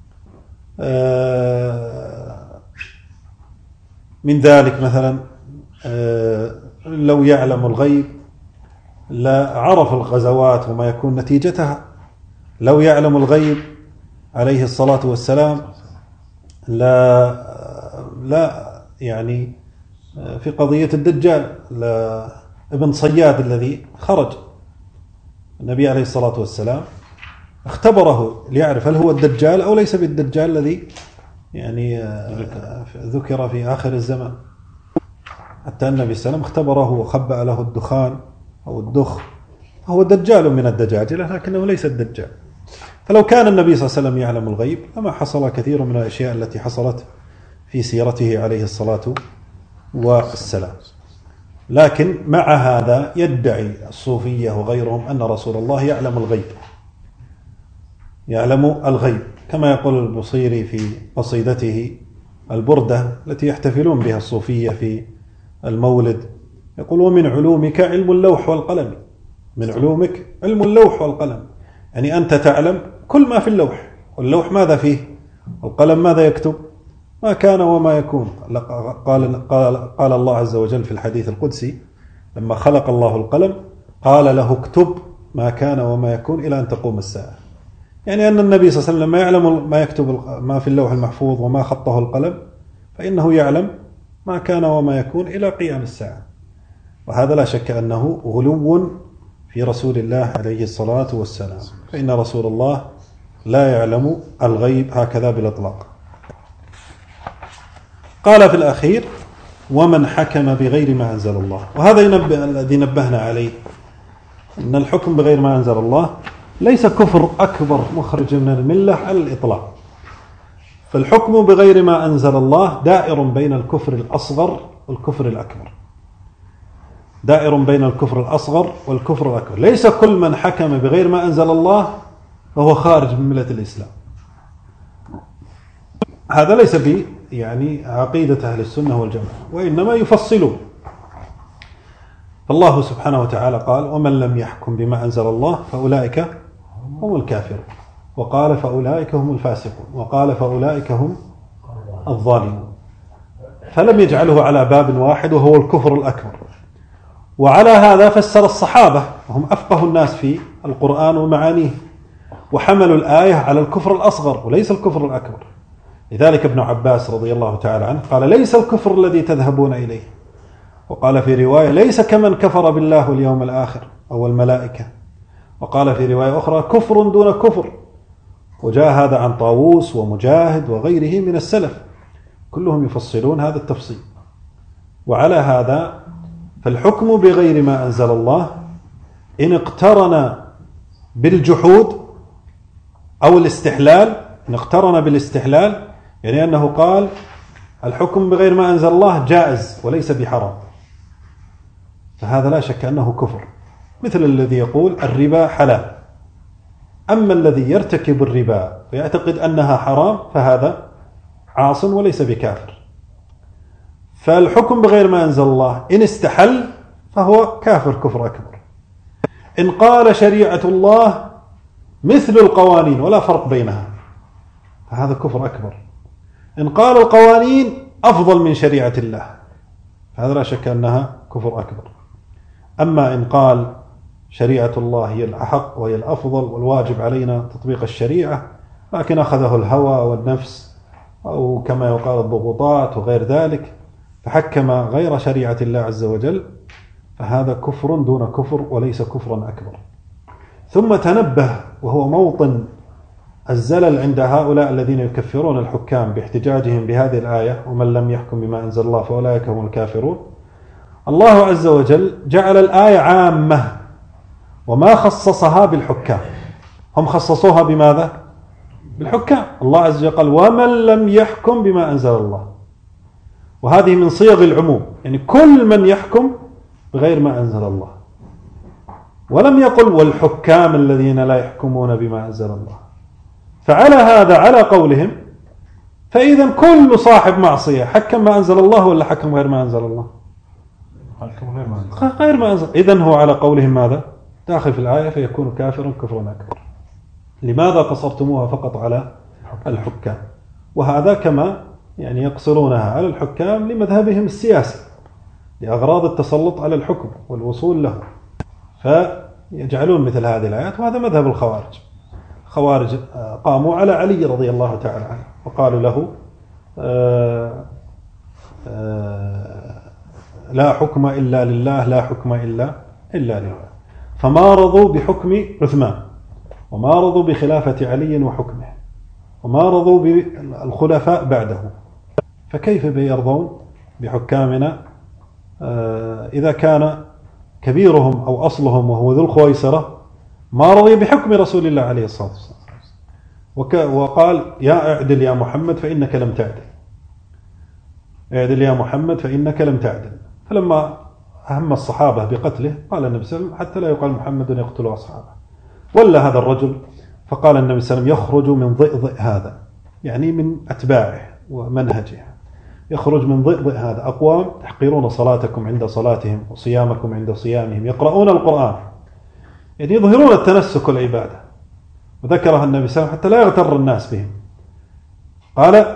من ذلك مثلا لو يعلم الغيب لا عرف الغزوات وما يكون نتيجتها. لو يعلم الغيب عليه الصلاة والسلام لا لا يعني في قضية الدجال، لا ابن صياد الذي خرج النبي عليه الصلاة والسلام اختبره ليعرف هل هو الدجال أو ليس بالدجال الذي يعني ذكر في آخر الزمان. حتى النبي صلى الله عليه وسلم اختبره وخبأ له الدخان أو الدخ، هو دجال من الدجاجلة لكنه ليس الدجال. فلو كان النبي صلى الله عليه وسلم يعلم الغيب لما حصل كثير من الأشياء التي حصلت في سيرته عليه الصلاة والسلام. لكن مع هذا يدعي الصوفية وغيرهم أن رسول الله يعلم الغيب، يعلم الغيب، كما يقول البصيري في قصيدته البردة التي يحتفلون بها الصوفية في المولد، يقول: ومن علومك علم اللوح والقلم. من علومك علم اللوح والقلم، يعني أنت تعلم كل ما في اللوح. واللوح ماذا فيه؟ القلم ماذا يكتب؟ ما كان وما يكون. قال, قال, قال الله عز وجل في الحديث القدسي لما خلق الله القلم قال له: اكتب ما كان وما يكون إلى أن تقوم الساعة. يعني أن النبي صلى الله عليه وسلم لما يعلم ما يكتب ما في اللوح المحفوظ وما خطه القلم، فإنه يعلم ما كان وما يكون إلى قيام الساعة. وهذا لا شك أنه غلو في رسول الله عليه الصلاة والسلام، فإن رسول الله لا يعلم الغيب هكذا بالإطلاق. قال في الأخير: ومن حكم بغير ما أنزل الله. وهذا ينبه الذي نبهنا عليه، أن الحكم بغير ما أنزل الله ليس كفر أكبر مخرج من الملة على الإطلاق. فالحكم بغير ما أنزل الله دائر بين الكفر الأصغر والكفر الأكبر، دائر بين الكفر الأصغر والكفر الأكبر. ليس كل من حكم بغير ما أنزل الله فهو خارج من ملة الإسلام. هذا ليس به يعني عقيدة أهل السنة والجماعة، وإنما يفصلون. فالله سبحانه وتعالى قال: ومن لم يحكم بما أنزل الله فأولئك هم الكافرون، وقال: فأولئك هم الفاسقون، وقال: فأولئك هم الظالمون. فلم يجعله على باب واحد وهو الكفر الأكبر. وعلى هذا فسر الصحابة وهم أفقه الناس في القرآن ومعانيه، وحملوا الآية على الكفر الأصغر وليس الكفر الأكبر. لذلك ابن عباس رضي الله تعالى عنه قال: ليس الكفر الذي تذهبون إليه. وقال في رواية: ليس كمن كفر بالله واليوم الآخر أو الملائكة. وقال في رواية أخرى: كفر دون كفر. وجاء هذا عن طاووس ومجاهد وغيره من السلف، كلهم يفصلون هذا التفصيل. وعلى هذا فالحكم بغير ما أنزل الله إن اقترن بالجحود أو الاستحلال، إن اقترن بالاستحلال يعني أنه قال الحكم بغير ما أنزل الله جائز وليس بحرام، فهذا لا شك أنه كفر، مثل الذي يقول الربا حلال. أما الذي يرتكب الربا ويعتقد أنها حرام فهذا عاص وليس بكافر. فالحكم بغير ما أنزل الله إن استحل فهو كافر كفر أكبر. إن قال شريعة الله مثل القوانين ولا فرق بينها فهذا كفر أكبر. إن قال القوانين أفضل من شريعة الله فهذا لا شك أنها كفر أكبر. أما إن قال شريعة الله هي الأحق وهي الأفضل والواجب علينا تطبيق الشريعة، لكن أخذه الهوى والنفس أو كما يقال الضغوطات وغير ذلك فحكم غير شريعة الله عز وجل، فهذا كفر دون كفر وليس كفرا أكبر. ثم تنبه، وهو موطن الزلل عند هؤلاء الذين يكفرون الحكام باحتجاجهم بهذه الآية: ومن لم يحكم بما أنزل الله فأولئك هم الكافرون. الله عز وجل جعل الآية عامة وما خصصها بالحكام، هم خصصوها بماذا؟ بالحكام. الله عز وجل قال: ومن لم يحكم بما أنزل الله، وهذه من صيغ العموم، يعني كل من يحكم بغير ما أنزل الله، ولم يقل والحكام الذين لا يحكمون بما أنزل الله. فعلى هذا على قولهم فإذا كل صاحب معصية حكم ما أنزل الله ولا حكم غير ما أنزل الله؟ غير ما أنزل. إذن هو على قولهم ماذا؟ داخل في الآية فيكون كافرا كفرا أكبر. لماذا قصرتموها فقط على الحكام؟ وهذا كما يعني يقصرونها على الحكام لمذهبهم السياسي لأغراض التسلط على الحكم والوصول له، فيجعلون مثل هذه الآيات. وهذا مذهب الخوارج. خوارج قاموا على علي رضي الله تعالى عنه وقالوا له آآ آآ لا حكم إلا لله، لا حكم إلا إلا لله. فما رضوا بحكم عثمان، وما رضوا بخلافة علي وحكمه، وما رضوا بالخلفاء بعده، فكيف بيرضون بحكامنا إذا كان كبيرهم أو أصلهم وهو ذو الخويصرة ما رضي بحكم رسول الله عليه الصلاة والسلام، وقال: يا اعدل يا محمد فإنك لم تعدل، اعدل يا محمد فإنك لم تعدل. فلما أهم الصحابة بقتله قال النبي صلى الله عليه وسلم: حتى لا يقال محمد يقتل أصحابه. ولا هذا الرجل فقال النبي صلى الله عليه وسلم: يخرج من ضئضئ هذا، يعني من أتباعه ومنهجه، يخرج من ضئضئ هذا أقوام تحقرون صلاتكم عند صلاتهم وصيامكم عند صيامهم، يقرؤون القرآن، يعني يظهرون التنسك والعبادة. وذكرها النبي صلى الله عليه وسلم حتى لا يغتر الناس بهم. قال: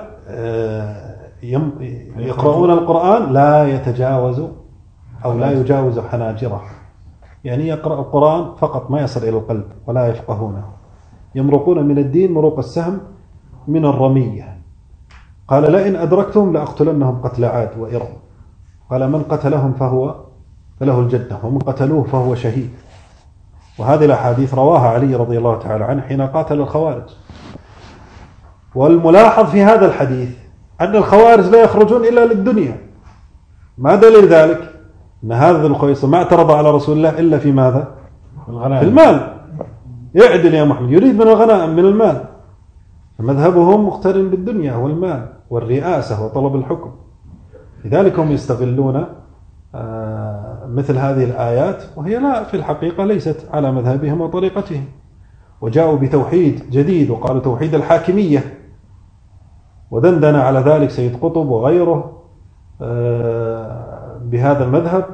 يقرؤون القرآن لا يتجاوز أو لا يجاوز حناجره، يعني يقرأ القرآن فقط ما يصل إلى القلب ولا يفقهونه، يمرقون من الدين مروق السهم من الرمية. قال: لئن أدركتهم لأقتلنهم قتل عاد وإرم. قال: من قتلهم فهو فله الجنة، ومن قتلوه فهو شهيد. وهذه الأحاديث رواها علي رضي الله تعالى عنه حين قاتل الخوارج. والملاحظ في هذا الحديث أن الخوارج لا يخرجون إلا للدنيا. ما دليل ذلك؟ أن هذا الخويص ما اعترض على رسول الله إلا في ماذا؟ في المال. يعدل يا محمد، يريد من الغنائم من المال. فمذهبهم مقترن بالدنيا والمال والرئاسة وطلب الحكم، لذلك هم يستغلون مثل هذه الآيات، وهي لا في الحقيقة ليست على مذهبهم وطريقتهم. وجاءوا بتوحيد جديد وقالوا توحيد الحاكمية، ودندن على ذلك سيد قطب وغيره بهذا المذهب،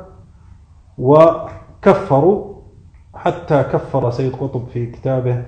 وكفروا حتى كفر سيد قطب في كتابه،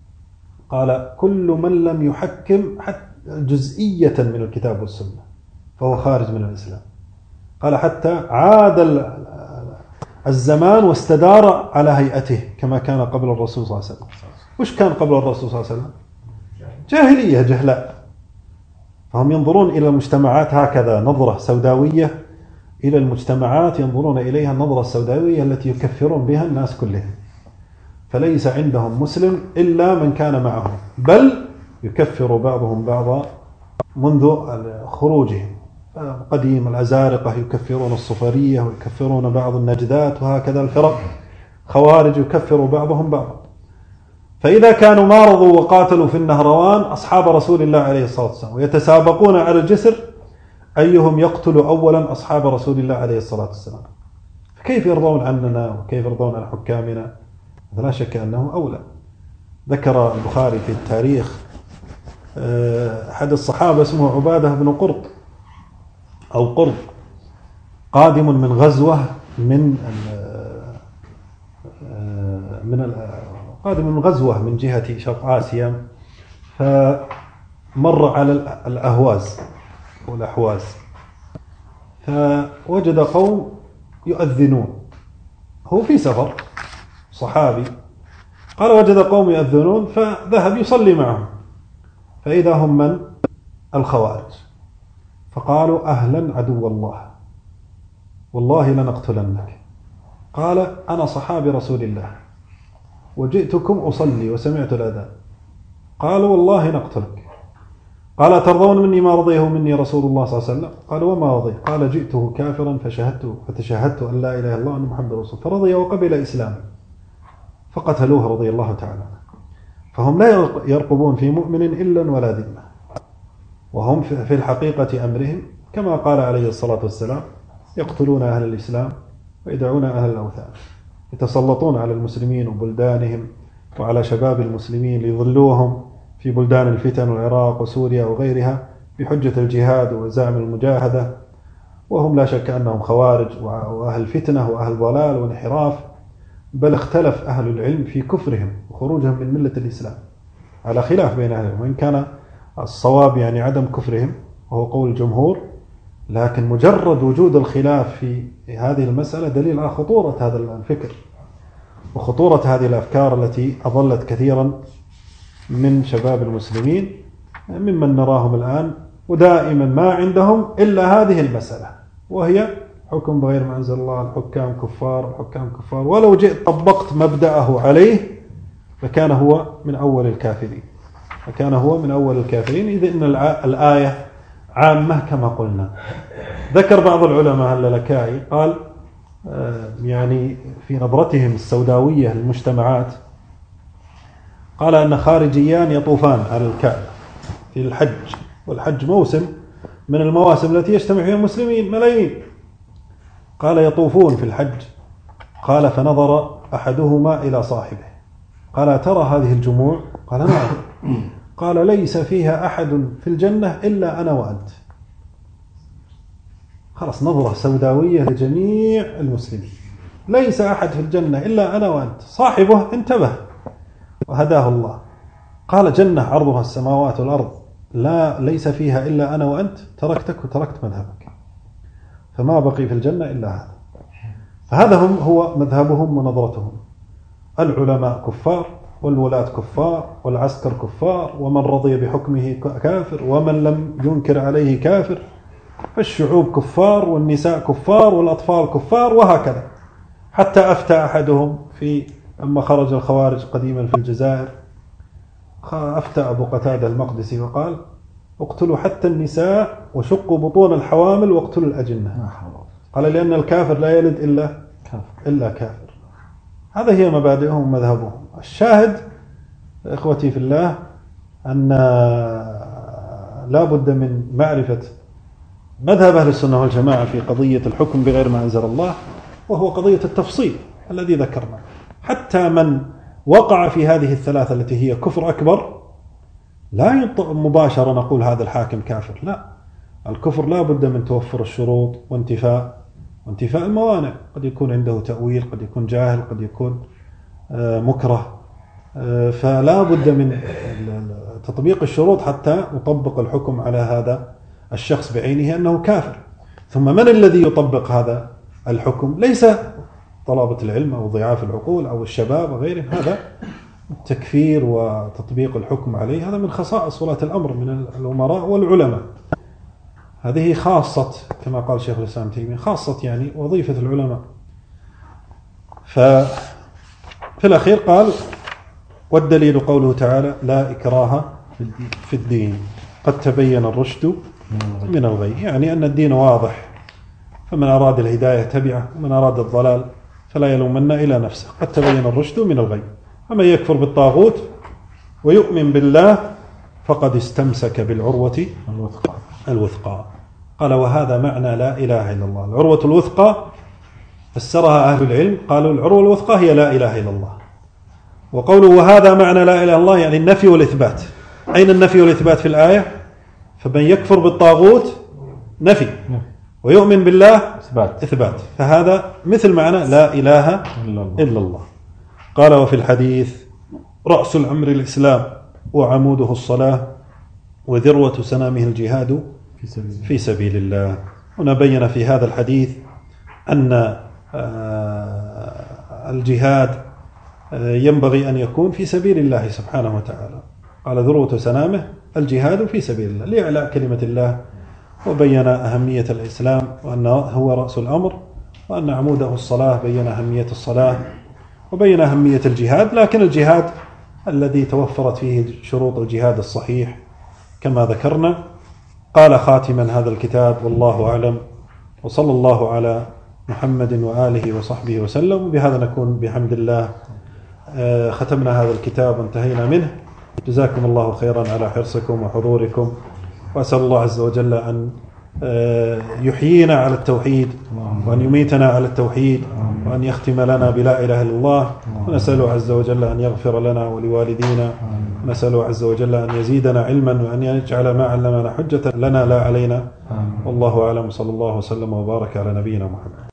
قال: كل من لم يحكم حتى جزئية من الكتاب والسنة فهو خارج من الإسلام. قال حتى عاد الزمان واستدار على هيئته كما كان قبل الرسول صلى الله عليه وسلم. وش كان قبل الرسول صلى الله عليه وسلم؟ جاهلية، جهلاء. فهم ينظرون إلى المجتمعات هكذا نظرة سوداوية، إلى المجتمعات ينظرون إليها النظرة السوداوية التي يكفرون بها الناس كلهم. فليس عندهم مسلم إلا من كان معهم، بل يكفر بعضهم بعضا منذ خروجهم. قديم الأزارقة يكفرون الصفرية ويكفرون بعض النجدات، وهكذا الفرق خوارج يكفر بعضهم بعضا. فإذا كانوا مارضوا وقاتلوا في النهروان أصحاب رسول الله عليه الصلاة والسلام ويتسابقون على الجسر أيهم يقتل أولا أصحاب رسول الله عليه الصلاة والسلام، فكيف يرضون عننا وكيف يرضون عن حكامنا؟ لا شك أنه أولى. ذكر البخاري في التاريخ أحد الصحابة اسمه عبادة بن قرط أو قرط، قادم من غزوة من من قادم من غزوة من جهة شرق آسيا، فمر على الأهواز والأحواز فوجد قوم يؤذنون، هو في سفر صحابي، قال وجد قوم يؤذنون فذهب يصلي معهم، فإذا هم من الخوارج، فقالوا أهلا عدو الله والله لنقتلنك. قال أنا صحابي رسول الله وجئتكم أصلي وسمعت الأذان. قالوا والله نقتلك. قال ترضون مني ما رضيه مني رسول الله صلى الله عليه وسلم؟ قالوا وما رضي؟ قال جئته كافرا فشهدت فتشهدت أن لا إله إلا الله وأن محمد رسول، فرضي وقبل إسلامه فقتلوه رضي الله تعالى. فهم لا يرقبون في مؤمن إلا ولا ذمة، وهم في الحقيقة أمرهم كما قال عليه الصلاة والسلام يقتلون أهل الإسلام ويدعون أهل الأوثان، يتسلطون على المسلمين وبلدانهم وعلى شباب المسلمين ليضلوهم في بلدان الفتن والعراق وسوريا وغيرها بحجة الجهاد وزعم المجاهدة، وهم لا شك أنهم خوارج وأهل فتنة وأهل ضلال وانحراف، بل اختلف أهل العلم في كفرهم وخروجهم من ملة الإسلام على خلاف بين أهلهم، وإن كان الصواب يعني عدم كفرهم وهو قول الجمهور، لكن مجرد وجود الخلاف في هذه المسألة دليل على خطورة هذا الفكر وخطورة هذه الأفكار التي أضلت كثيرا من شباب المسلمين ممن نراهم الآن، ودائما ما عندهم إلا هذه المسألة وهي حكم بغير ما أنزل الله، الحكام كفار الحكام كفار، ولو جئت طبقت مبدأه عليه فكان هو من أول الكافرين فكان هو من أول الكافرين إذ إن الآية عامة كما قلنا. ذكر بعض العلماء اللالكائي قال يعني في نظرتهم السوداوية للمجتمعات، قال أن خارجيان يطوفان على الكعبة في الحج، والحج موسم من المواسم التي يجتمع فيها المسلمين ملايين، قال يطوفون في الحج، قال فنظر أحدهما إلى صاحبه قال ترى هذه الجموع؟ قال نعم. قال ليس فيها أحد في الجنة إلا أنا وأنت. خلاص نظرة سوداوية لجميع المسلمين، ليس أحد في الجنة إلا أنا وأنت. صاحبه انتبه وهداه الله، قال جنة عرضها السماوات والأرض لا ليس فيها إلا أنا وأنت، تركتك وتركت مذهبك، فما بقي في الجنة إلا هذا. فهذا هم هو مذهبهم ونظرتهم. العلماء كفار والولاة كفار والعسكر كفار ومن رضي بحكمه كافر ومن لم ينكر عليه كافر، فالشعوب كفار والنساء كفار والأطفال كفار، وهكذا. حتى أفتى أحدهم في أما خرج الخوارج قديما في الجزائر، أفتى أبو قتادة المقدسي وقال اقتلوا حتى النساء وشقوا بطون الحوامل واقتلوا الأجنة، قال لأن الكافر لا يلد إلا إلا كافر. هذا هي مبادئهم ومذهبهم. الشاهد إخوتي في الله أن لا بد من معرفة مذهب أهل السنة والجماعة في قضية الحكم بغير ما أنزل الله، وهو قضية التفصيل الذي ذكرنا. حتى من وقع في هذه الثلاثة التي هي كفر أكبر لا ينطق مباشرة نقول هذا الحاكم كافر، لا، الكفر لا بد من توفر الشروط وانتفاء وانتفاء الموانع، قد يكون عنده تأويل، قد يكون جاهل، قد يكون مكره، فلا بد من تطبيق الشروط حتى نطبق الحكم على هذا الشخص بعينه أنه كافر. ثم من الذي يطبق هذا الحكم؟ ليس طلبة العلم أو ضعاف العقول أو الشباب وغيرهم. هذا التكفير وتطبيق الحكم عليه هذا من خصائص ولاة الأمر من الأمراء والعلماء. هذه خاصة كما قال شيخ الإسلام ابن تيمية، خاصة يعني وظيفة العلماء. ففي الأخير قال: والدليل قوله تعالى: لا إكراه في الدين قد تبين الرشد من الغي. يعني أن الدين واضح، فمن أراد الهداية تبعه ومن أراد الضلال فلا يلومن إلى نفسه. قد تبين الرشد من الغي. فمن يكفر بالطاغوت ويؤمن بالله فقد استمسك بالعروة الوثقى. قال: وهذا معنى لا إله إلا الله. العروة الوثقى فسرها أهل العلم قالوا العروة الوثقى هي لا إله إلا الله. وقولوا وهذا معنى لا إله إلا الله يعني النفي والإثبات. أين النفي والإثبات في الآية؟ فمن يكفر بالطاغوت نفي، ويؤمن بالله إثبات. إثبات. فهذا مثل معنى لا إله إلا الله. قال: وفي الحديث: رأس الأمر الإسلام وعموده الصلاة وذروة سنامه الجهاد في سبيل الله. هنا بين في هذا الحديث أن الجهاد ينبغي أن يكون في سبيل الله سبحانه وتعالى. قال: ذروة سنامه الجهاد في سبيل الله لإعلاء كلمة الله. وبين أهمية الإسلام وأنه هو رأس الأمر، وأن عموده الصلاة بين أهمية الصلاة وبين أهمية الجهاد، لكن الجهاد الذي توفرت فيه شروط الجهاد الصحيح كما ذكرنا. قال خاتما هذا الكتاب: والله أعلم، وصلى الله على محمد وآله وصحبه وسلم. وبهذا نكون بحمد الله ختمنا هذا الكتاب وانتهينا منه. جزاكم الله خيرا على حرصكم وحضوركم، وأسأل الله عز وجل أن يحيينا على التوحيد وأن يميتنا على التوحيد وأن يختم لنا بلا إله إلا الله. ونسأله عز وجل أن يغفر لنا ولوالدينا، ونسأله عز وجل أن يزيدنا علما وأن يجعل ما علمنا حجة لنا لا علينا. والله أعلم، صلى الله وسلم وبارك على نبينا محمد.